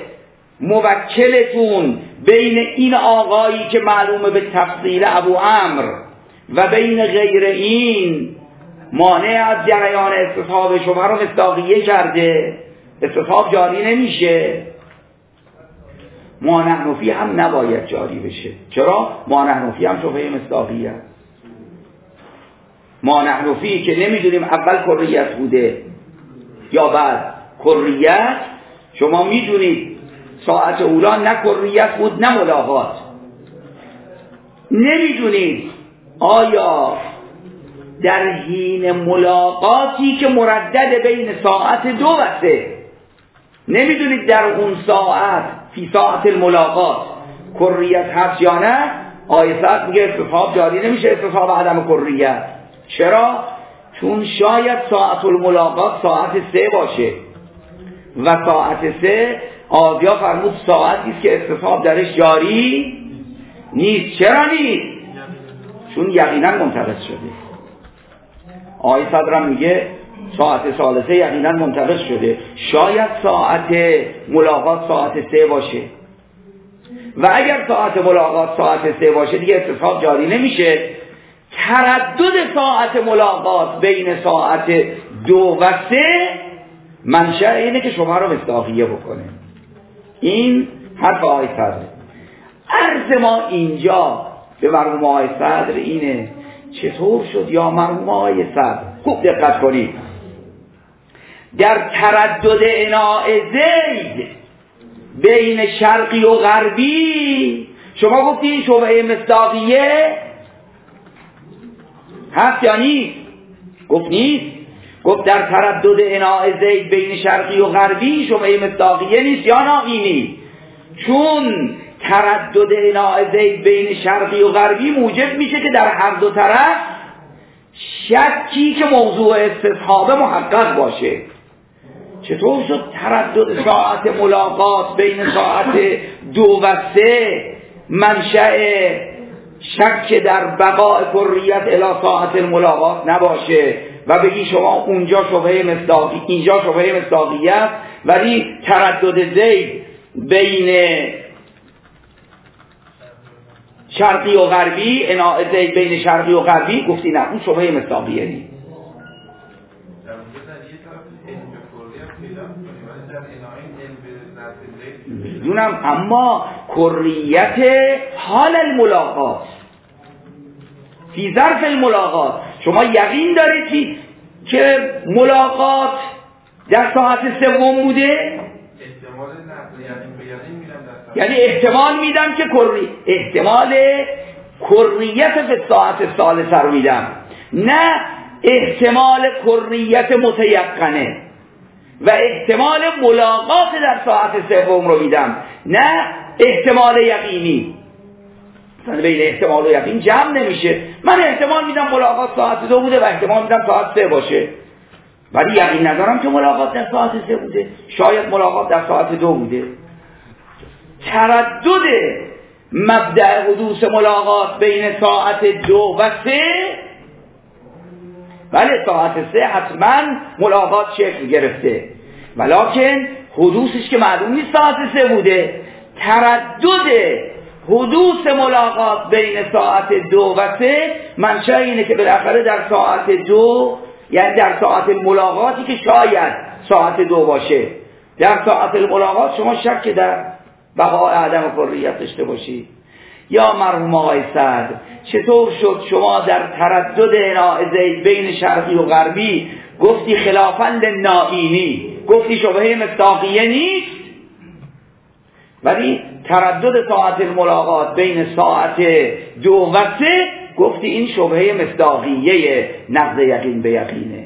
موکلتون بین این آقایی که معلومه به تفصیل ابو عمرو و بین غیر این مانع از جریان استصحاب شما رو مصداقیه کرده، استصحاب جاری نمیشه. ما نحن فی هم نباید جاری بشه. چرا؟ ما نحن فی هم شبهه مصداقیه است. ما نحن فی که نمیدونیم اول کریت بوده یا بعد کریت. شما میدونید ساعت اولا نه کریت بود نه ملاقات. نمیدونید آیا در حین ملاقاتی که مردد بین ساعت دو و سه، نمیدونید در اون ساعت فی ساعت الملاقات کریت هست یا نه. آیه میگه استصحاب جاری نمیشه، استصحاب عدم کریت. چرا؟ چون شاید ساعت الملاقات ساعت سه باشه و ساعت سه آزیا فرمود ساعتی است که استصحاب درش جاری نیست. چرا نیست؟ چون یقینا منتقض شده. آیه صدرم میگه ساعت ثالثه یقینا منتقض شده. شاید ساعت ملاقات ساعت سه باشه و اگر ساعت ملاقات ساعت سه باشه دیگه استصحاب جاری نمیشه. تردد ساعت ملاقات بین ساعت دو و سه منشأ اینه که شما رو مصداقیه بکنه. این حرف آیه صدر. عرض ما اینجا به مرحوم آیه صدر اینه چطور شد یا مرحوم آیه صدر خوب دقت کنید در تردد اناء زید بین شرقی و غربی شما گفتید شبهه مصداقیه هست یا نیست؟ گفت نیست. گفت در تردد اناء زید بین شرقی و غربی شبهه مصداقیه نیست یا ناقینی، چون تردد اناء زید بین شرقی و غربی موجب میشه که در هر دو طرف شکی که موضوع استصحاب محقق باشه. چطور شد تردد ساعت ملاقات بین ساعت دو و سه منشأ شک در بقاء کریت الی ساعت الملاقات نباشه و بگی شما اونجا شبهه مصداقی اینجا شبهه مصداقیه است، ولی تردد زید بین شرقی و غربی اناء زید بین شرقی و غربی گفتی نه اون شبهه مصداقیه نیست. میدونم اما کریت حال الملاقات فی ظرف الملاقات شما یقین دارید که ملاقات در ساعت سوم بوده؟ یعنی احتمال میدم که کری احتمال کریت به ساعت ثالثه رو میدم، نه احتمال کریت متیقنه و احتمال ملاقات در ساعت سوم رو میدم، نه احتمال یقینی. مثلا بین احتمال و یقین جمع نمیشه. من احتمال میدم ملاقات ساعت دو بوده و احتمال میدم ساعت سه باشه، ولی یقین ندارم که ملاقات در ساعت سه بوده. شاید ملاقات در ساعت دو بوده. تردد مبدأ حدوث ملاقات بین ساعت دو و سه، بله ساعت سه حتما ملاقات شکل گرفته، ولکن حدوثش که معلوم نیست ساعت سه بوده. تردد حدوث ملاقات بین ساعت دو و سه منشأ اینه که بالاخره در ساعت دو، یعنی در ساعت ملاقاتی که شاید ساعت دو باشه، در ساعت ملاقات شما شک در بقاء عدم کریت داشته باشید. یا مرحوم آقای صدر چطور شد شما در تردد اناء زید بین شرقی و غربی گفتی خلافاً للنائینی، گفتی شبهه مصداقیه نیست، ولی تردد ساعت الملاقات بین ساعت دو و سه گفتی این شبهه مصداقیه نقض یقین به یقینه.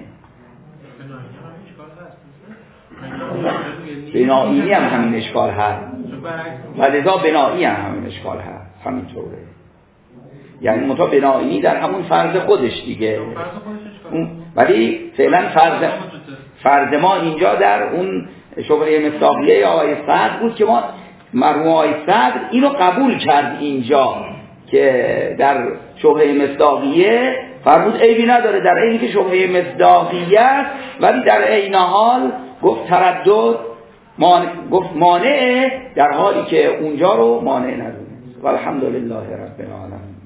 بنائینی هم همین اشکال هست و لذا بنایی هم همین اشکال هست، همینطوره. یعنی متا بنائینی در همون فرض خودش دیگه، ولی فعلا فرض فرض ما اینجا در اون شبهه مصداقیه یا آیه صدر بود که ما مرحوم آیه صدر اینو قبول کرد اینجا که در شبهه مصداقیه فرمود عیبی نداره در اینی که شبهه مصداقیه، ولی در عین حال گفت تردد مانع، گفت مانع در حالی که اونجا رو مانع ندونه. والحمدلله رب العالمین.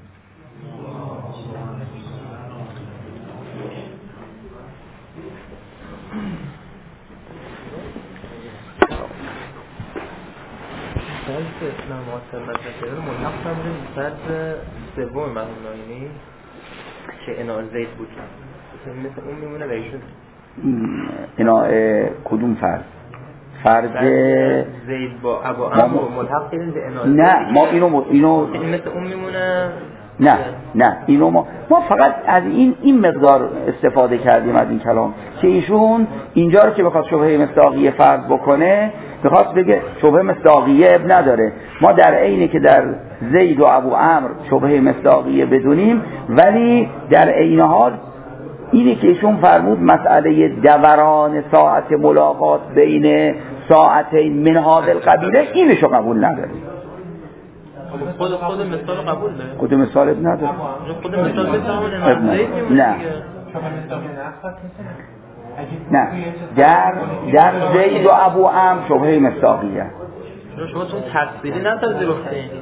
فرض نماز مدرسه رو ملحق کنیم فرض سوم مرحوم ناینی که اناء زید بود مثل اون میمونه و ایشون اناء کدوم فرض؟ فرض زید با ابو عمرو ملحق کردیم به اناء. نه ما اینو اینو مثل اون میمونه. نه نه اینو ما ما فقط از این این مقدار استفاده کردیم از این کلام که ایشون اینجا رو که بخواد شبهه مصداقیه فرض بکنه بخواد بگه شبهه مصداقیه اب نداره، ما در عینی که در زید و ابو عمرو شبهه مصداقیه بدونیم، ولی در عین حال اینی که ایشون فرمود مسئله دوران ساعت ملاقات بین ساعتین من هذا القبیله اینشو قبول نداریم. خود خود مثال قبول نه. خود مثال نداره. خود مثال بتونه نه. نه. در در زید و ابو عمرو شبهه مصداقیه. شما چون تفصیلی نپذیرفتین.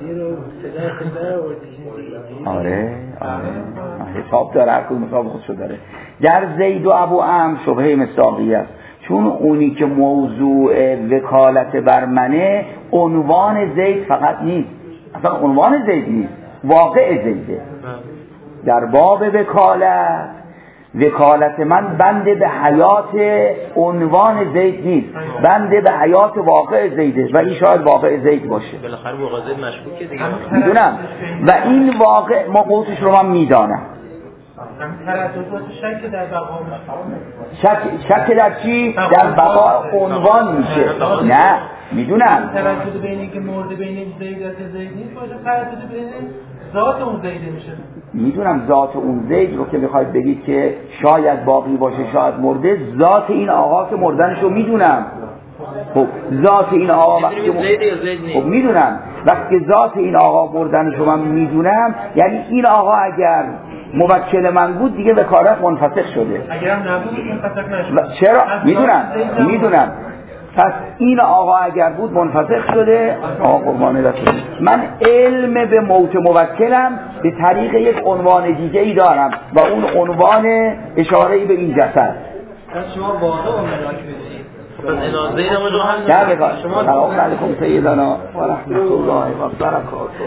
آره آره حساب داره، هر کدوم حساب خودشو داره. در زید و ابو عمرو شبهه مصداقیه است، چون اونی که موضوع وکالت بر منه عنوان زید فقط نیست، اصلا عنوان زید نیست، واقع زیده. در باب وکالت وکالت من بنده به حیات عنوان زید نیست، بنده به حیات واقع زیده و این شاید واقع زید باشه. بالاخره واقع زید مشکوکه دیگه. میدونم و این واقع موقعش رو من میدانم. ترددات شک در بقا شک شک در چی؟ در بقا عنوان میشه. نه میدونم تردد بین این که مورد بین زید و زید نیست باشه، تردد بین ذات اون زید میشه. میدونم ذات اون زید رو که بخواید بگید که شاید باقی باشه شاید مرده، ذات این آقا که مردنش رو میدونم. خب ذات این آقا وقتی خب میدونم وقتی ذات این آقا مردنش رو من میدونم، یعنی این آقا اگر موکل من بود دیگه وکالت منفسخ شده. اگر هم نبود منفسخ نشد. چرا؟ میدونم میدونم پس این آقا اگر بود منفسخ شده. آقا قربان دست من علم به موت موکلم به طریق یک عنوان دیگه ای دارم و اون عنوان اشاره به این جسد. شما واقع و ملاک بدید پس انازه رو جو هم در بکار سلام علیکم سیدنا و رحمت الله و برکاته.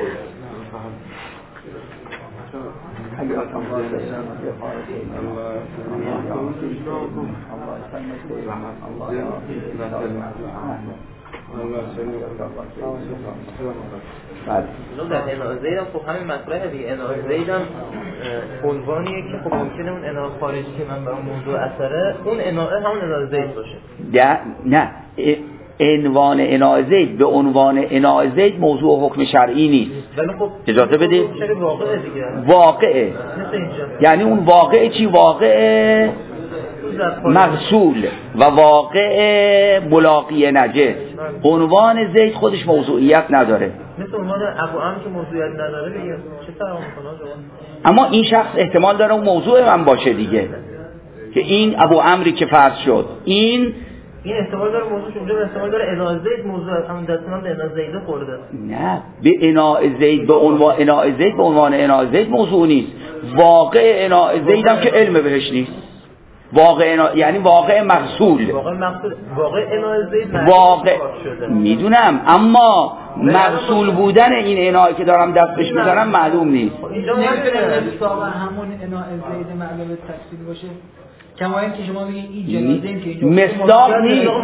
اگه آتام باز داشتن یه خارج در انازه هم خب همین مطرحه دیگه. انازه هم عنوانیه که خب ممکنه اون اناز خارجی که من برای موضوع اثره اون انازه همون انازه باشه. نه عنوان اناء زید به عنوان اناء زید موضوع حکم شرعی نیست. ولی خب اجازه بدید واقعه دیگه. واقعه یعنی اون واقعه چی؟ واقعه مغسول و واقع ملاقی نجس. عنوان زید خودش موضوعیت نداره. مثل عنوان ابو عمرو که موضوعیت نداره دیگه. چه فرق میکنه؟ اما این شخص احتمال داره اون موضوع من باشه دیگه، که این ابو عمری که فرض شد این این احتمال داره موضوعش اونجا احتمال داره اناء زید موضوع همون دستمان به اناء زید خورده. نه به اناء زید به عنوان اناء زید به عنوان اناء زید موضوع نیست. واقع اناء زید هم که علم بهش نیست. واقع اناء یعنی واقع مغسول. واقع مغسول واقع اناء زید واقع میدونم، اما مغسول بودن این اناء که دارم دستش میذارم معلوم نیست. اینجا نمیتونه مصداق همون اناء زید معلوم تفصیل باشه. کما اینکه شما بگید این جنازه این که اینجا مصداق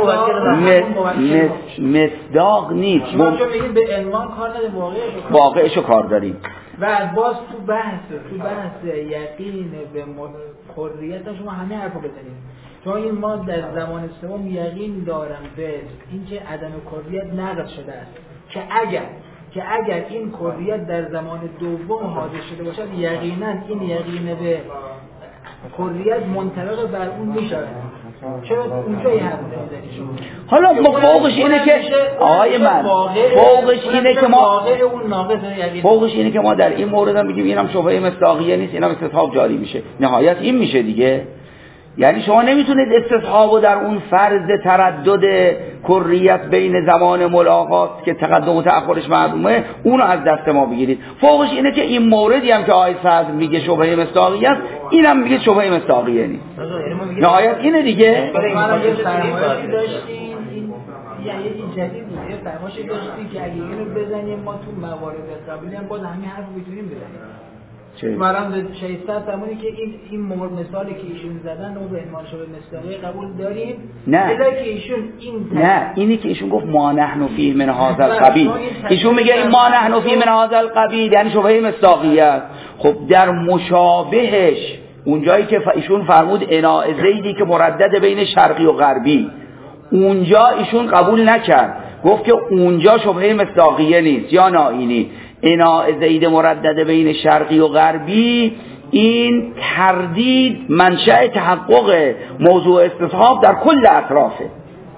نیست. مصداق نیست. شما چون میگید به عنوان کار نداریم واقعش واقعشو کار داریم. و از باز تو بحث تو بحث یقین به حریت شما همه حرفو بزنید. چون این ما در زمان سوم یقین دارم به اینکه عدم کلیت نقض شده است که اگر که اگر این کلیت در زمان دوم حادث شده باشد یقینا این یقین به کلیت منطبق بر اون میشه. چرا اونجا یه حرف میزنی شما؟ حالا ما فوقش اینه که آقای من فوقش اینه که ما فوقش اینه که ما در این مورد هم میگیم اینم شبهه مصداقیه نیست، اینم استصحاب جاری میشه. نهایت این میشه دیگه. یعنی شما نمیتونید استصحابو در اون فرض تردد کریت بین زمان ملاقات که تقدم و تأخرش معلومه اونو از دست ما بگیرید. فوقش اینه که این موردی هم که آقای صدر میگه شبهه مصداقیه است، اینم میگه شبهه مصداقیه نیست. نهایت اینه دیگه. برای ما یه سرمایه‌ای داشتیم، این یه جدید بود یه فرماشی داشتی که اگه اینو بزنیم ما تو موارد قبلی هم باز همین حرف میتونیم بزنیم. مرام شیطان فرمودی که این این مورد مثالی که ایشون زدن اون به عنوان شده مصداقی قبول داریم. نه که ایشون این نه اینی که ایشون گفت ما نحن فیه من هذا القبیل، ایشون میگه این ما نحن فیه من هذا القبیل یعنی شبهه مصداقیت. خب در مشابهش اونجایی که ایشون فرمود اناء زیدی که مردد بین شرقی و غربی، اونجا ایشون قبول نکرد، گفت که اونجا شبهه مصداقیه نیست یا نائینی. اناء زید مردد بین شرقی و غربی این تردید منشأ تحقق موضوع استصحاب در کل اطرافه.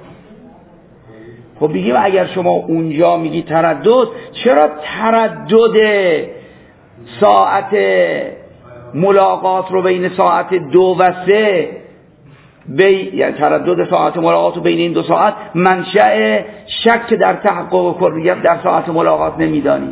خب بگیم اگر شما اونجا میگی تردد، چرا تردد ساعت ملاقات رو بین ساعت دو و سه بی... یعنی تردد ساعت ملاقات رو بین این دو ساعت منشأ شک در تحقق کلیت در ساعت ملاقات نمیدانی؟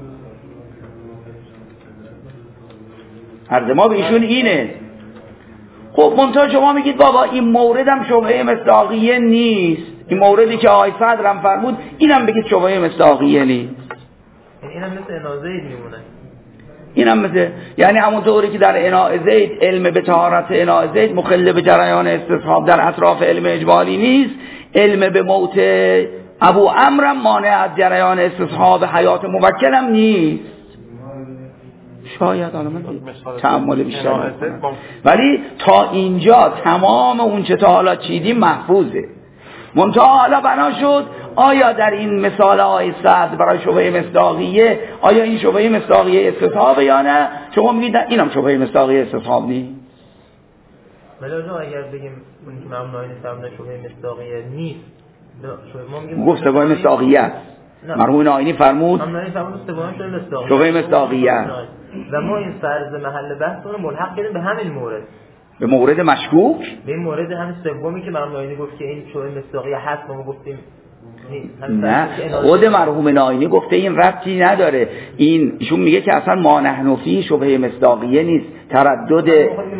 عرض ما به ایشون اینه. خب منتها شما میگید بابا این موردم شبهه مصداقیه نیست، این موردی که آقای صدرم فرمود اینم بگید شبهه مصداقیه نیست. اینم مثل اناء زید میمونه. اینم مثل یعنی همونطوری که در اناء زید علم به طهارت اناء زید مخل به جریان استصحاب در اطراف علم اجمالی نیست، علم به موت ابو عمرو مانع از جریان استصحاب حیات موکل هم نیست. شاید آنها من تعامل بیشتر میکنم، ولی تا اینجا تمام اون چه تا حالا چیدیم محفوظه. منتها حالا بنا شد آیا در این مثال آیه صد برای شبهه مصداقیه آیا این شبهه مصداقیه استصحاب یا نه؟ شما میگید اینم شبهه مصداقیه استصحاب نیست. ولی اگر بگیم اون که ممنوعی نیست شبهه مصداقیه نیست، ما میگیم گفت شبهه مصداقیه. مرحوم نائینی فرمود شبهه مصداقیه و ما این فرض محل بحث رو ملحق کردیم به همین مورد، به مورد مشکوک، به این مورد همین سومی که مرحوم نائینی گفت که این شبهه مصداقیه هست. ما گفتیم نه، خود مرحوم نائینی گفته این ربطی نداره. این ایشون میگه که اصلا ما نحن فی شبهه مصداقیه نیست، تردد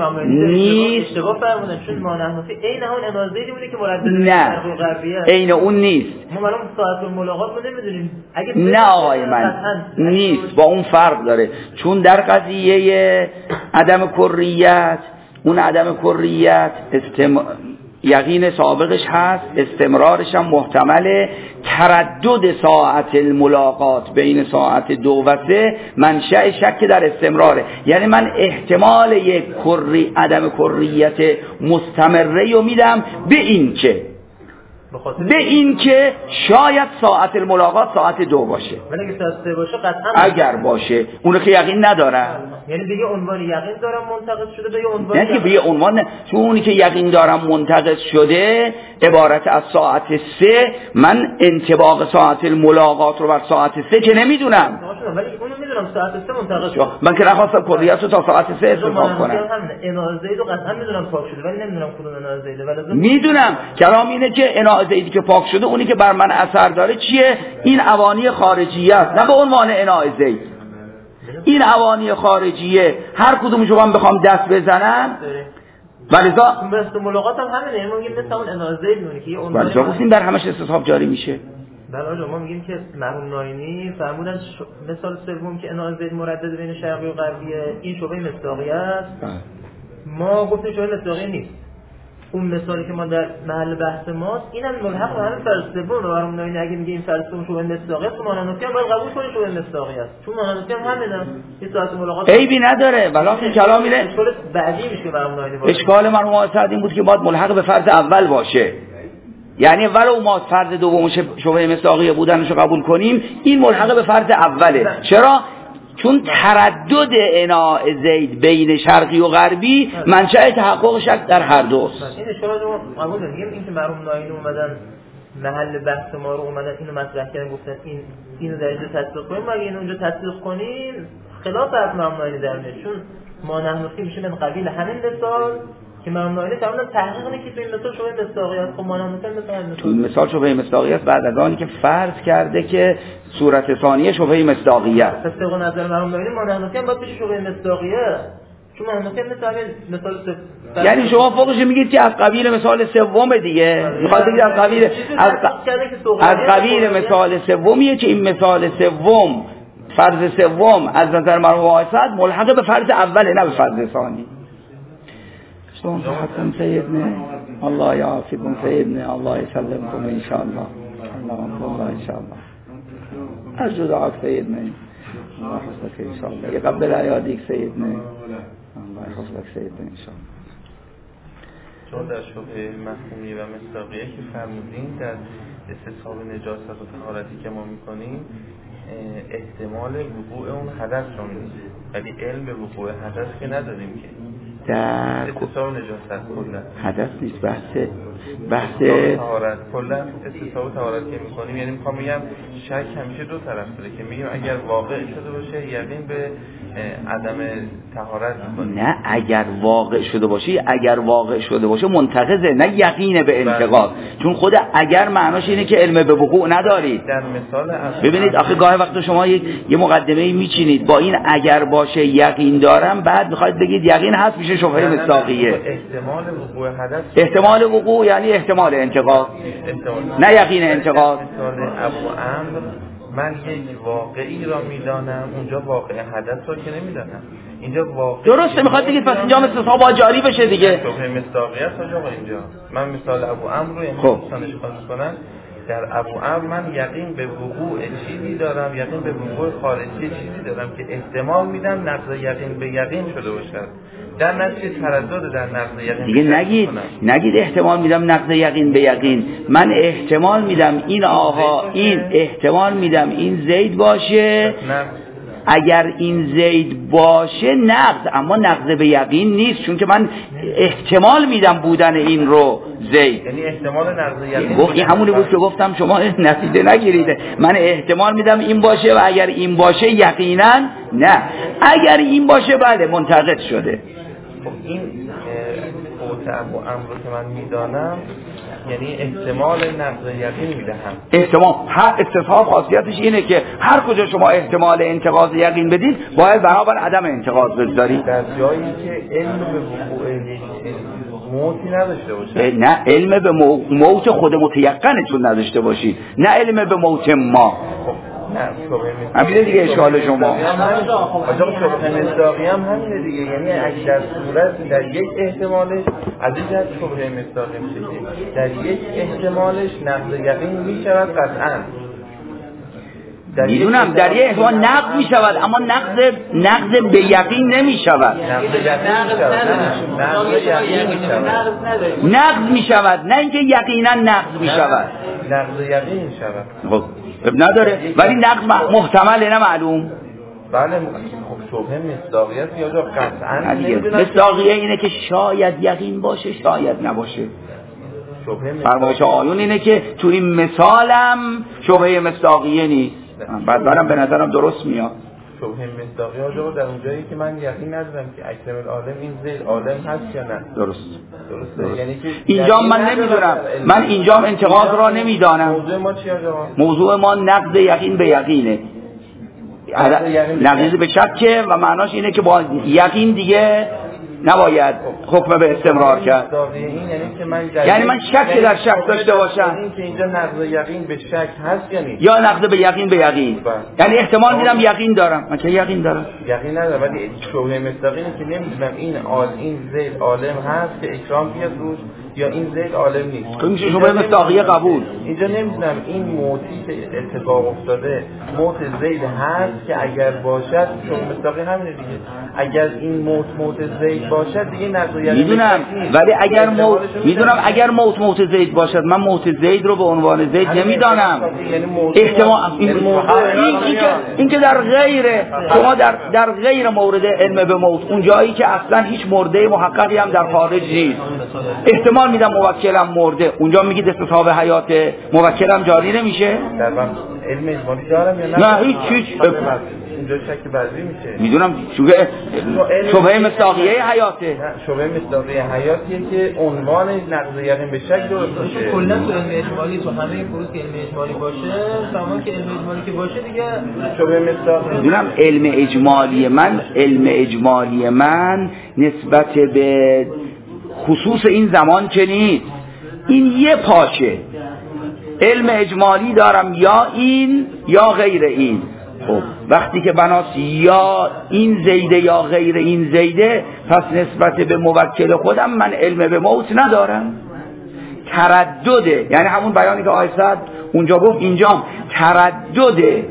نیست. اشتباه فرمودن، چون ما نحن فی عین اون اناء زیدی بوده که مردد نه عین اون نیست. ما الان ساعت الملاقات رو نمیدونیم. اگه نه آقای من نیست، با اون فرق داره. چون در قضیه عدم کریت، اون عدم کریت استم... یقین سابقش هست، استمرارش هم محتمله. تردد ساعت الملاقات بین ساعت دو و سه منشأ شک در استمراره. یعنی من احتمال یک کری عدم کریت مستمره رو میدم به این که به این که شاید ساعت الملاقات ساعت دو باشه، ولی اگه ساعت سه باشه قطعا اگر باشه اونو که یقین ندارم. یعنی دیگه عنوان یقین دارم منتقد شده به عنوان نه که به عنوان نه. چون اونی که یقین دارم منتقد شده عبارت از ساعت سه، من انطباق ساعت الملاقات رو بر ساعت سه که نمیدونم، ولی اونو میدونم ساعت سه منتقد شده. من که نخواستم کلیت رو تا ساعت سه استفاده کنم. اناء زید رو قطعا میدونم پاک شده، ولی نمیدونم کدوم اناء زیده. ولی میدونم کلام اینه که اناء زیدی که پاک شده اونی که بر من اثر داره چیه؟ این اوانی خارجیه است، نه به عنوان اناء زید. این اوانی خارجیه هر کدومشو من بخوام دست بزنم، ولذا مثل ملاقات هم همینه. ما میگیم مثل اون اناء زید میونه که اون ولذا گفتیم در همش استصحاب جاری میشه. بله ما میگیم که مرحوم نائینی فرمودن ش... مثال سوم که اناء زید مردد بین شرقی و غربیه، این شبهه مصداقیه است. ما گفتیم شبهه مصداقیه نیست. اون مثالی که ما در محل بحث ماست اینم ملحق به همین فرض سوم رو مرحوم نائینی اگه میگه این فرض سوم شبهه مصداقیه است، تو مانانوفی هم باید قبول کنه شبهه مصداقیه است، چون مانانوفی هم همینه. این ساعت ملاقات عیبی نداره، ولی کلام اینه اشکال بعدی میشه مرحوم نائینی. اشکال مرحوم سعد این بود که باید ملحق به فرض اول باشه. یعنی ولو ما فرض دوم شبهه مصداقیه بودنشو قبول کنیم، این ملحق به فرض اوله. چرا؟ چون تردد اناء زید بین شرقی و غربی منشأ تحقق شک در هر دوست. این اشکال رو قبول داریم. این که مرحوم نائینی اومدن محل بحث ما رو اومدن اینو مطرح کردن، گفتن این اینو در اینجا تطبیق کنیم، ما اگه اینو اونجا تطبیق کنیم خلاف از مرحوم نائینی در میاد، چون ما نحنفی میشه من قبیل همین مثال که مرحوم نائینی فرمودن تحقیق اینه که تو این مثال شبهه مصداقیه است. خب ما نحنفی مثلا تو این مثال شبهه مصداقیه است بعد از آنی که فرض کرده که صورت ثانیه شبهه مصداقیه است. پس طبق نظر مرحوم نائینی ما نحنفی هم باید بشه شبهه مصداقیه، چون ممکن مثال مثال سوم، یعنی شما فوقش میگید که از قبیل مثال سوم دیگه، میخواد بگید از قبیل از, از قبیل مثال سومیه که این مثال سوم فرض سوم از نظر مرحوم واسط ملحق به فرض اوله نه به فرض ثانی. شما صحتكم سيدنا الله يعافيكم سيدنا الله يسلمكم ان شاء الله اللهم الله ان شاء الله ارجو دعاك سيدنا الله يحفظك ان شاء الله يقبل اياديك سيدنا الله يحفظك سيدنا ان شاء الله. چون در شبهه مفهومی و مصداقیه که فرمودین در استصحاب نجاست و طهارتی که ما میکنیم احتمال وقوع اون حدث رو نیست، ولی علم به وقوع حدث که نداریم که در استصحاب نجاست کلا حدث نیست، بحث بحث طهارت کلا استصحاب طهارت که میکنیم. یعنی میخوام بگم شک همیشه دو طرف داره که میگیم اگر واقع شده باشه یقین به عدم طهارت میکنیم. نه اگر واقع شده باشه، اگر واقع شده باشه منتقضه، نه یقین به انتقاض. چون خود اگر معناش اینه که علم به وقوع ندارید. در مثال اصلا ببینید آخه گاهی وقت شما یک یه مقدمه‌ای میچینید با این اگر باشه یقین دارم، بعد میخواید بگید یقین هست میشه شبهه مصداقیه. احتمال وقوع حدث، احتمال وقوع یعنی احتمال انتقاض، نه یقین انتقاض. مثال ابو عمرو من یک واقعی را میدانم، اونجا واقع حدث رو که نمیدانم، اینجا واقع درسته. میخواد بگید پس اینجا استصحاب با جاری بشه دیگه. شبهه مصداقیت آقا اینجا من مثال ابو عمرو رو امروز اشکال کنم. در ابو عمرو من یقین به وقوع چیزی دارم، یقین به وقوع خارجی چیزی دارم که احتمال میدم نقض یقین به یقین شده باشد، در نتیجه تردد در نقض یقین دیگه نگید نگید احتمال میدم نقض یقین به یقین. من احتمال میدم این آقا این احتمال میدم این زید باشه، اگر این زید باشه نقض، اما نقض به یقین نیست، چون که من احتمال میدم بودن این رو زید. یعنی احتمال نقض یقین گفت این همونی بود که گفتم شما نتیجه نگیرید. من احتمال میدم این باشه و اگر این باشه یقینا نه، اگر این باشه بله منتقد شده. خب این فوت ابو عمرو که من میدانم یعنی احتمال نقض یقین میدهم. احتمال هر استصحاب خاصیتش اینه که هر کجا شما احتمال انتقاض یقین بدید باید برابر عدم انتقاض بذارید. در جایی که علم به وقوع موتی نداشته باشه، نه علم به موت خود متیقنتون نداشته باشید، نه علم به موت ما. نه همینه دیگه اشکال شما. آجا شبهه مصداقی هم همینه دیگه، یعنی اگه در صورت در یک احتمالش از این جهت شبهه مصداقی میشه، در یک احتمالش نقض یقین میشود قطعا. میدونم در یک احتمال نقض میشود، اما نقض نقض به یقین نمیشود. نقض یقین میشود، نقض یقین میشود، نقض میشود، نه اینکه یقینا نقض میشود. نقض یقین میشود. خب نداره، ولی نقض محتمله نه معلوم. بله خب شبهه مصداقیت یا جا قطعا نمیدونم. مصداقیه اینه که شاید یقین باشه شاید نباشه. فرمایش آیون اینه که تو این مثالم شبهه مصداقیه نیست. بعد برم به نظرم درست میاد. شبهه مصداقیه آجا در اونجایی که من یقین ندارم که اکرم العالم این زید عالم هست یا نه. درست. درسته. یعنی که اینجا من نمیدونم، من اینجا انتقاض را نمیدانم. موضوع ما چی آجا؟ موضوع ما نقض یقین به یقینه. نقض به شکه و معناش اینه که با یقین دیگه نباید حکم به استمرار کرد. یعنی من شک در شک داشته باشم. این که اینجا نقض یقین به شک هست یا نیست؟ یا نقض به یقین به یقین. یعنی احتمال میدم یقین دارم. من که یقین دارم. یقین ندارم ولی شبهه مصداقی اینه که نمیدونم این آل این زید عالم هست که اکرام بیاد روش یا این زید عالم نیست. که میشه شبهه مصداقیه قبول. اینجا نمیدونم این موتی که اتفاق افتاده موت زید هست که اگر باشد شبهه مصداقی همینه دیگه. اگر این موت موت زید باشد دیگه نقض یقین میدونم، ولی اگر موت میدونم اگر موت موت زید باشد من موت زید رو به عنوان زید نمیدانم. احتمال این این که در غیر شما در در غیر مورد علم به موت اون جایی که اصلا هیچ مرده محققی هم در خارج نیست احتمال مثال میدم موکلم مرده، اونجا میگید استصحاب حیات موکلم جاری نمیشه؟ در من علم اجمالی دارم یا نه؟ نه هیچ هیچ اینجا شک بعضی میشه. میدونم شبهه شبهه مصداقیه حیاته. نه شبهه مصداقیه حیاتیه که عنوان نقض یقین به شک درست میشه. کلا تو علم اجمالی تو همه فروض که علم اجمالی باشه، تمام که علم اجمالی که باشه دیگه شبهه مصداقیه. میدونم علم اجمالی من علم اجمالی من نسبت به خصوص این زمان که نیست، این یه پاشه. علم اجمالی دارم یا این یا غیر این. خب وقتی که بناس یا این زیده یا غیر این زیده، پس نسبت به موکل خودم من علم به موت ندارم. تردده، یعنی همون بیانی که آقای سعد اونجا گفت اینجا تردده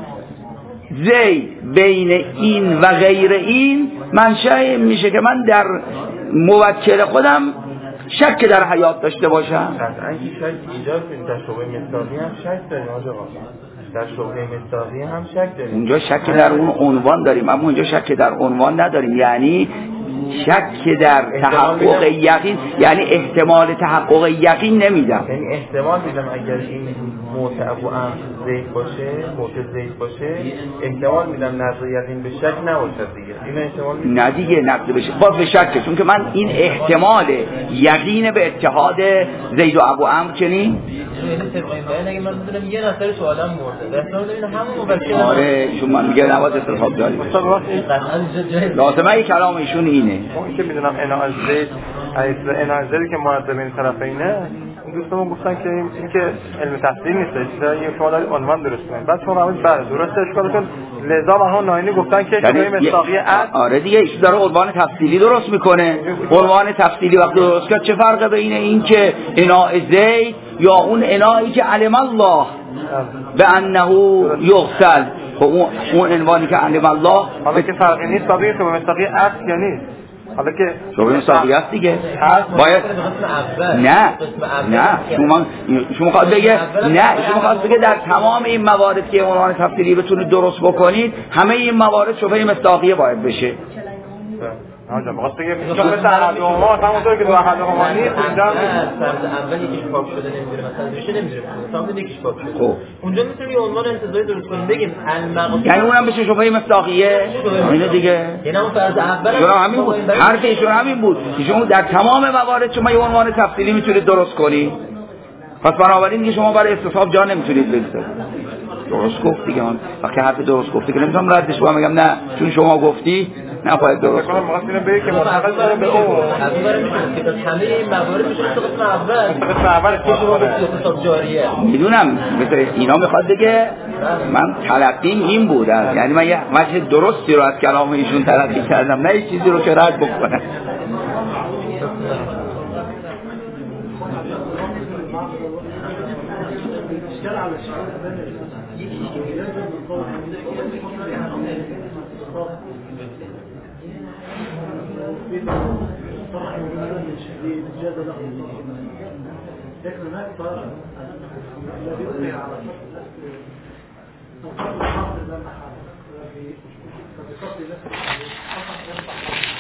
زید بین این و غیر این منشأ میشه که من در موکل خودم شک در حیات داشته باشم. قطعاً که شک ایجاد کنیم. در شبهه مصداقی هم شک داریم آقا. در شبهه مصداقی هم شک داریم. اونجا شک در اون عنوان داریم، اما اونجا شک در عنوان نداریم. یعنی شک در تحقق یقین، یعنی احتمال تحقق یقین نمیدم. یعنی احتمال میدم اگر این موت ابو عمرو زید باشه، موت زید باشه، احتمال میدم نقض یقین به شک نباشد دیگه. این احتمال میدم. نه دیگه نقض بشه باز به شک، چون که من این احتمال یقین به اتحاد زید و ابو عمرو چنین یعنی طبق این بیان اگه من بدونم یه نفر تو عالم مرده، احتمال داریم همون موکل. آره چون من میگه نواز استصحاب داری لازمه ای کلام ایشون اینه. اون که میدونم اناء زید اناء زیدی که مراد بین طرفینه، دوستمون گفتن که این که علم تفسیر نیست، این شما دارید عنوان درست کنید. بعد شما همین بعد درست اشکالتون لذا ما ناینی گفتن که شبهه مصداقیه اصل. آره دیگه ایشون داره عنوان تفصیلی درست میکنه. عنوان تفصیلی وقتی درست کرد چه فرق بین این که اناء زید یا اون انائی که علم الله به انه یغسل، اون اون عنوانی که علم الله حالا که فرقی نیست با این شبهه مصداقیه اصل یا نیست. حالا که شبهه مصداقیه است دیگه. باید نه نه شما شما خواهد بگه نه شما خواهد بگه در تمام این موارد که عنوان تفصیلی بتونید درست بکنید، همه این موارد شبهه مصداقیه باید بشه. آنجا بخواست بگه چون مثل احد و ما همونطور که دو احد و ما نیست اینجا فرض اول یکیش پاک شده نمیدونه مثلا بشه نمیدونه فرض یکیش پاک شده. خب اونجا میتونیم یه عنوان انتزاعی درست کنیم بگیم المقصود، یعنی اونم بشه شبهه مصداقیه. اینه دیگه، یعنی اون فرض اول چرا همین بود، حرف ایشون همین بود. ایشون در تمام موارد شما یه عنوان تفصیلی میتونید درست کنید. پس بنابراین دیگه شما برای استصحاب جا نمیتونید بگذارید. درست گفت دیگه. من وقتی حرف درست گفتی که نمیتونم ردش کنم بگم نه چون شما گفتی نباید درست کنم. می‌خواستم بگم که معتقد دارم به اون اول میشه که همه این موارد میشه تو قسم اول قسم اول که شما به حساب جاریه. میدونم مثل اینا میخواد بگه من تلقیم این بود، یعنی من یه وجه درستی رو از کلام ایشون تلقی کردم، نه چیزی رو که رد بکنم. لكن هناك طرف الذي يطلع على الطرف الحاضر ده محل في فبقصد نفسه